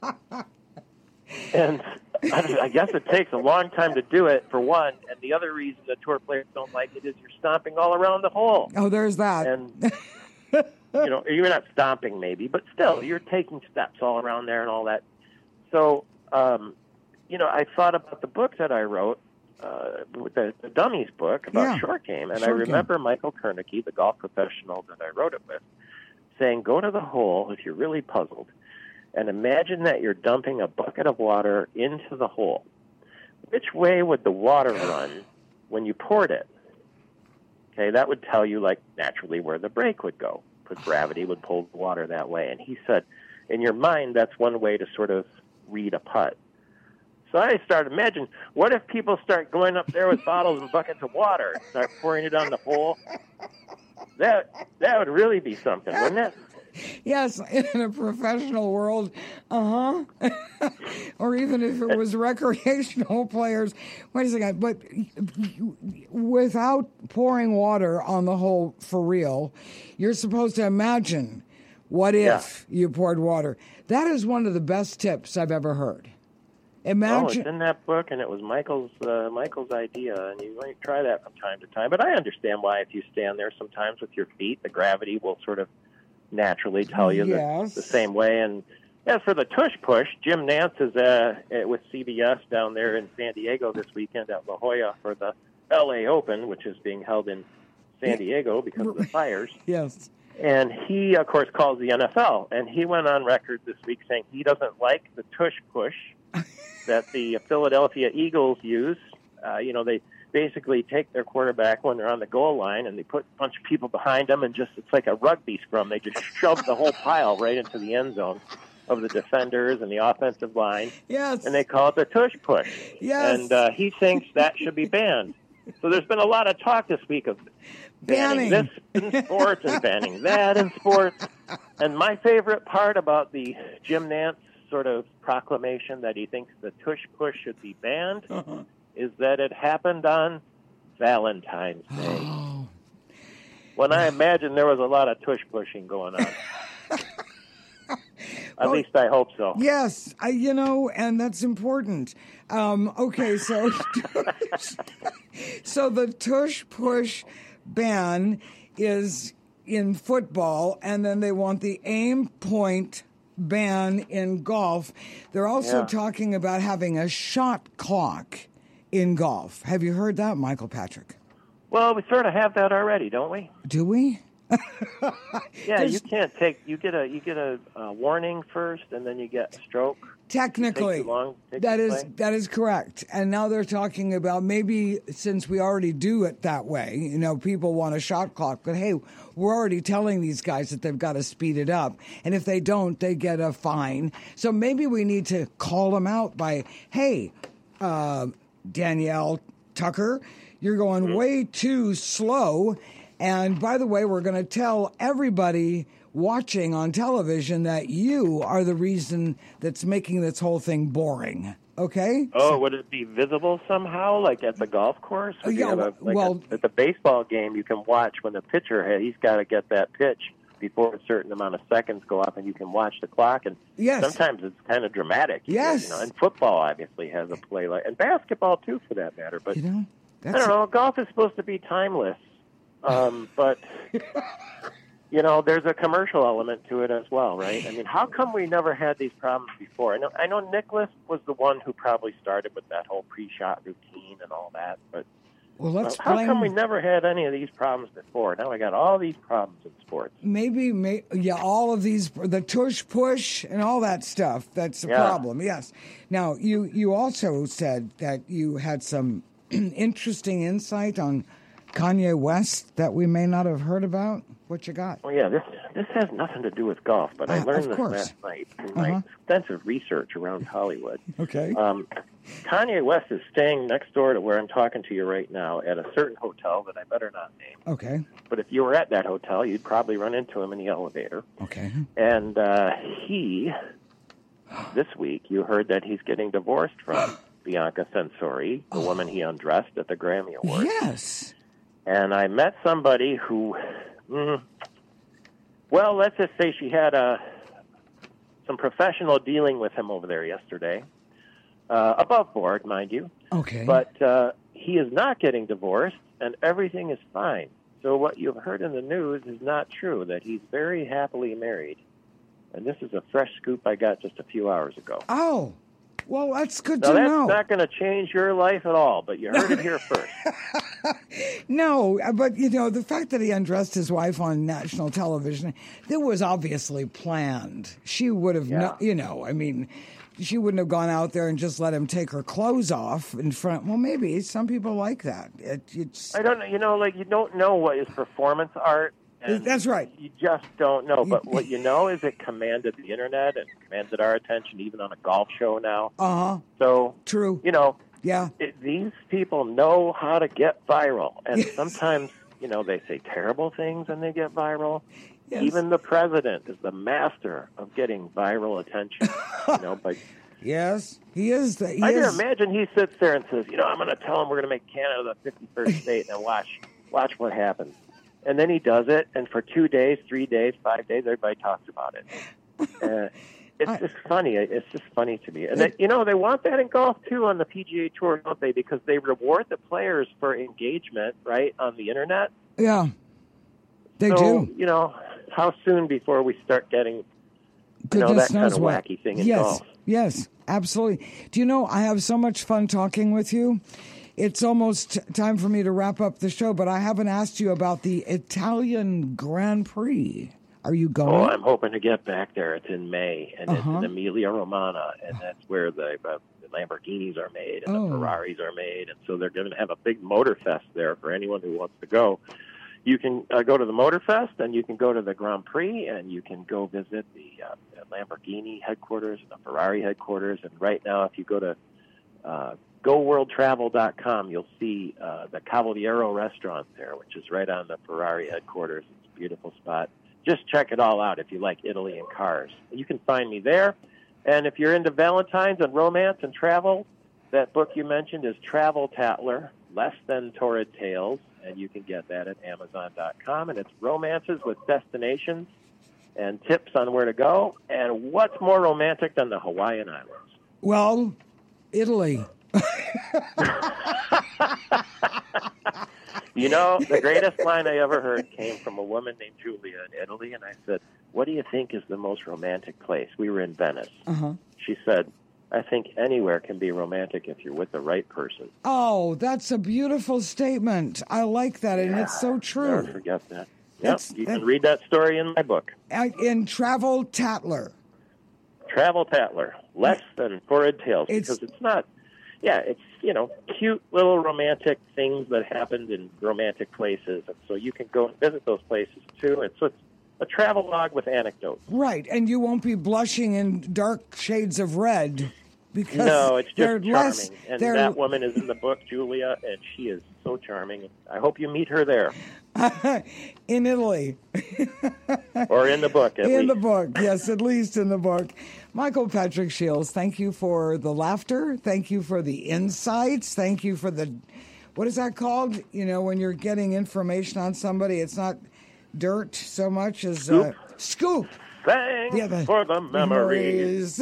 And I guess it takes a long time to do it, for one, and the other reason the tour players don't like it is you're stomping all around the hole. Oh, there's that. And, you're not stomping maybe, but still, you're taking steps all around there and all that. So, I thought about the book that I wrote, the Dummies book about short game, and I remember Michael Koernke, the golf professional that I wrote it with, saying, go to the hole if you're really puzzled, and imagine that you're dumping a bucket of water into the hole. Which way would the water run when you poured it? Okay, that would tell you, naturally where the break would go, because gravity would pull the water that way. And he said, in your mind, that's one way to sort of read a putt. So I started imagining, what if people start going up there with bottles and buckets of water and start pouring it on the hole? That would really be something, wouldn't it? Yes, in a professional world, or even if it was recreational players. Wait a second, but without pouring water on the hole for real, you're supposed to imagine what if you poured water. That is one of the best tips I've ever heard. Imagine. It's in that book, and it was Michael's idea, and you might try that from time to time. But I understand why, if you stand there sometimes with your feet, the gravity will sort of naturally tell you the same way. And as for the tush push, Jim Nantz is with CBS down there in San Diego this weekend at La Jolla for the LA Open, which is being held in San Diego because of the fires. Yes. And he, of course, calls the NFL. And he went on record this week saying he doesn't like the tush push that the Philadelphia Eagles use. They basically take their quarterback when they're on the goal line and they put a bunch of people behind them and it's like a rugby scrum. They just shove the whole pile right into the end zone of the defenders and the offensive line. Yes. And they call it the tush push. Yes. And he thinks that should be banned. So there's been a lot of talk this week of banning this in sports and banning that in sports. And my favorite part about the Jim Nantz sort of proclamation that he thinks the tush push should be banned is that it happened on Valentine's Day. When I imagine there was a lot of tush pushing going on. At least I hope so. Yes, and that's important. Okay, so so the tush push ban is in football, and then they want the aim point ban in golf. They're also talking about having a shot clock in golf. Have you heard that, Michael Patrick? Well, we sort of have that already, don't we? Do we? Yeah, you can't take. You get a warning first, and then you get a stroke. Technically, that is correct. And now they're talking about maybe since we already do it that way, people want a shot clock. But hey, we're already telling these guys that they've got to speed it up, and if they don't, they get a fine. So maybe we need to call them out by, hey, Danielle Tucker, you're going way too slow. And by the way, we're going to tell everybody watching on television that you are the reason that's making this whole thing boring. Okay? Oh, would it be visible somehow, like at the golf course? At the baseball game, you can watch when the pitcher, he's got to get that pitch before a certain amount of seconds go up, and you can watch the clock. And sometimes it's kind of dramatic. Yes. And football obviously has a play like, and basketball too, for that matter. But I don't know. Golf is supposed to be timeless. But, there's a commercial element to it as well, right? I mean, how come we never had these problems before? I know Nicklaus was the one who probably started with that whole pre-shot routine and all that, but how come we never had any of these problems before? Now we got all these problems in sports. Maybe, all of these, the tush push and all that stuff, that's the problem, yes. Now, you also said that you had some interesting insight on Kanye West that we may not have heard about. What you got? Well, yeah, this has nothing to do with golf, but I learned this last night in my extensive research around Hollywood. Okay. Kanye West is staying next door to where I'm talking to you right now at a certain hotel that I better not name. Okay. But if you were at that hotel, you'd probably run into him in the elevator. Okay. And this week, you heard that he's getting divorced from Bianca Censori, the woman he undressed at the Grammy Awards. Yes. And I met somebody who, let's just say she had some professional dealing with him over there yesterday. Above board, mind you. Okay. But he is not getting divorced, and everything is fine. So what you've heard in the news is not true, that he's very happily married. And this is a fresh scoop I got just a few hours ago. Oh. Well, that's good to know. That's not going to change your life at all, but you heard it here first. No, but, the fact that he undressed his wife on national television, that was obviously planned. She would have, she wouldn't have gone out there and just let him take her clothes off in front. Well, maybe some people like that. I don't know, you don't know what is performance art. That's right. You just don't know. But what you know is it commanded the internet and commanded our attention, even on a golf show now. So, true. These people know how to get viral. And sometimes, they say terrible things and they get viral. Yes. Even the president is the master of getting viral attention. By yes, he is. I can imagine he sits there and says, I'm going to tell him we're going to make Canada the 51st state, and watch what happens. And then he does it, and for 2 days, 3 days, 5 days, everybody talks about it. It's just funny. It's just funny to me. And they want that in golf, too, on the PGA Tour, don't they? Because they reward the players for engagement, right, on the Internet. Yeah, they do. How soon before we start getting Goodness that kind of wacky thing in golf? Yes, absolutely. Do you know, I have so much fun talking with you. It's almost time for me to wrap up the show, but I haven't asked you about the Italian Grand Prix. Are you going? Oh, I'm hoping to get back there. It's in May, and it's in Emilia-Romagna, and that's where the Lamborghinis are made and the Ferraris are made, and so they're going to have a big motor fest there for anyone who wants to go. You can go to the Motor Fest, and you can go to the Grand Prix, and you can go visit the Lamborghini headquarters and the Ferrari headquarters. And right now, if you go to GoWorldTravel.com, you'll see the Cavaliero restaurant there, which is right on the Ferrari headquarters. It's a beautiful spot. Just check it all out if you like Italy and cars. You can find me there. And if you're into Valentine's and romance and travel, that book you mentioned is Travel Tatler, Less Than Torrid Tales. And you can get that at Amazon.com. And it's romances with destinations and tips on where to go. And what's more romantic than the Hawaiian Islands? Well, Italy. The greatest line I ever heard came from a woman named Julia in Italy. And I said, what do you think is the most romantic place? We were in Venice. She said, I think anywhere can be romantic if you're with the right person. Oh, that's a beautiful statement. I like that, and it's so true. Never forget that. Yep, you can read that story in my book. In Travel Tatler. Travel Tatler, Less Than Torrid Tales, because it's not, it's, cute little romantic things that happened in romantic places, and so you can go and visit those places, too. It's a travel log with anecdotes. Right, and you won't be blushing in dark shades of red. Because no, it's just charming. And that woman is in the book, Julia, and she is so charming. I hope you meet her there. In Italy. Or in the book, at least. In the book, yes, at least in the book. Michael Patrick Shields, thank you for the laughter. Thank you for the insights. Thank you for the, what is that called? When you're getting information on somebody, it's not dirt so much as scoop. Thanks for the memories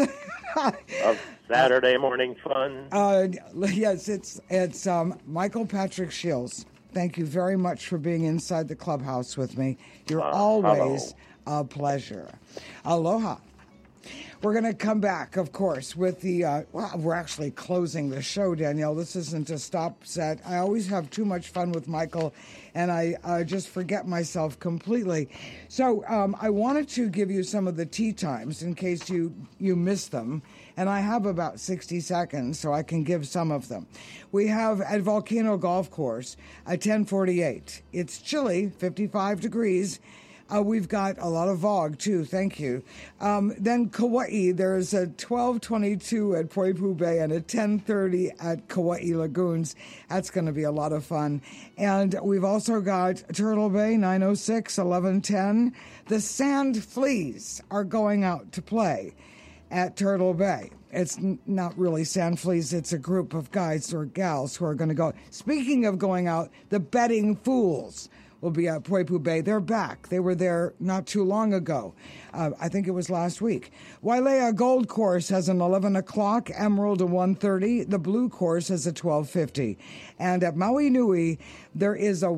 of Saturday morning fun. Yes, it's Michael Patrick Shields. Thank you very much for being inside the clubhouse with me. You're always a pleasure. Aloha. We're going to come back, of course, with the, we're actually closing the show, Danielle. This isn't a stop set. I always have too much fun with Michael, and I just forget myself completely. So I wanted to give you some of the tee times in case you missed them, and I have about 60 seconds, so I can give some of them. We have at Volcano Golf Course at 10:48. It's chilly, 55 degrees. We've got a lot of VOG, too. Thank you. Then Kauai, there's a 12:22 at Poipu Bay and a 10:30 at Kauai Lagoons. That's going to be a lot of fun. And we've also got Turtle Bay, 9:06, 11:10. The Sand Fleas are going out to play at Turtle Bay. It's not really Sand Fleas. It's a group of guys or gals who are going to go. Speaking of going out, the Betting Fools will be at Poipu Bay. They're back. They were there not too long ago. I think it was last week. Wailea Gold Course has an 11 o'clock, Emerald a 1:30. The Blue Course has a 12:50. And at Maui Nui, there is a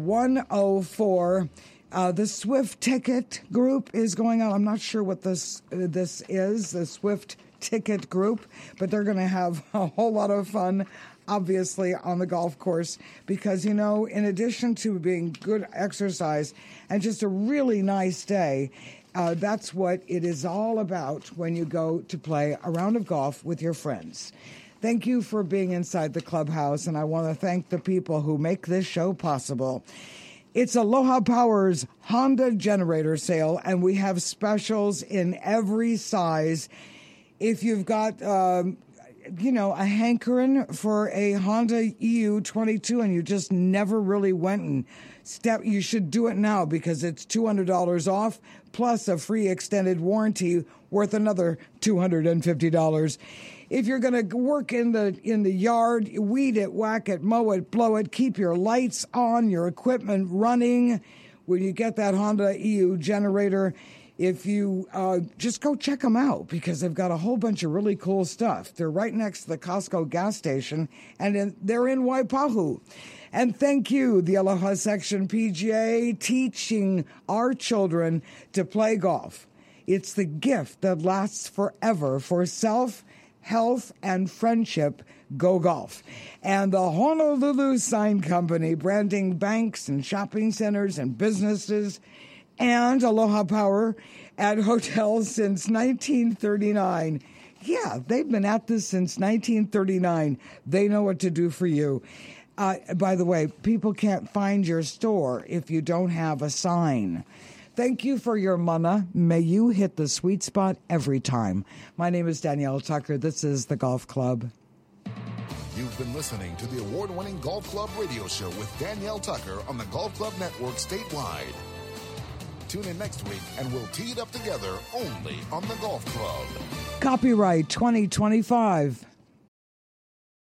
1:04. The Swift Ticket Group is going on. I'm not sure what this is, the Swift Ticket Group, but they're going to have a whole lot of fun, obviously, on the golf course because, in addition to being good exercise and just a really nice day, that's what it is all about when you go to play a round of golf with your friends. Thank you for being inside the clubhouse, and I want to thank the people who make this show possible. It's Aloha Power's Honda generator sale, and we have specials in every size. If you've got a hankering for a Honda EU22 and you just never really went and you should do it now because it's $200 off plus a free extended warranty worth another $250. If you're going to work in the yard, weed it, whack it, mow it, blow it, keep your lights on, your equipment running. When you get that Honda EU generator, if you just go check them out because they've got a whole bunch of really cool stuff. They're right next to the Costco gas station, and they're in Waipahu. And thank you, the Aloha Section PGA, teaching our children to play golf. It's the gift that lasts forever for self, health, and friendship. Go golf. And the Honolulu Sign Company, branding banks and shopping centers and businesses, and Aloha Power at hotels since 1939. Yeah, they've been at this since 1939. They know what to do for you. By the way, people can't find your store if you don't have a sign. Thank you for your mana. May you hit the sweet spot every time. My name is Danielle Tucker. This is the Golf Club. You've been listening to the award-winning Golf Club radio show with Danielle Tucker on the Golf Club Network statewide. Tune in next week and we'll tee it up together only on the Golf Club. Copyright 2025.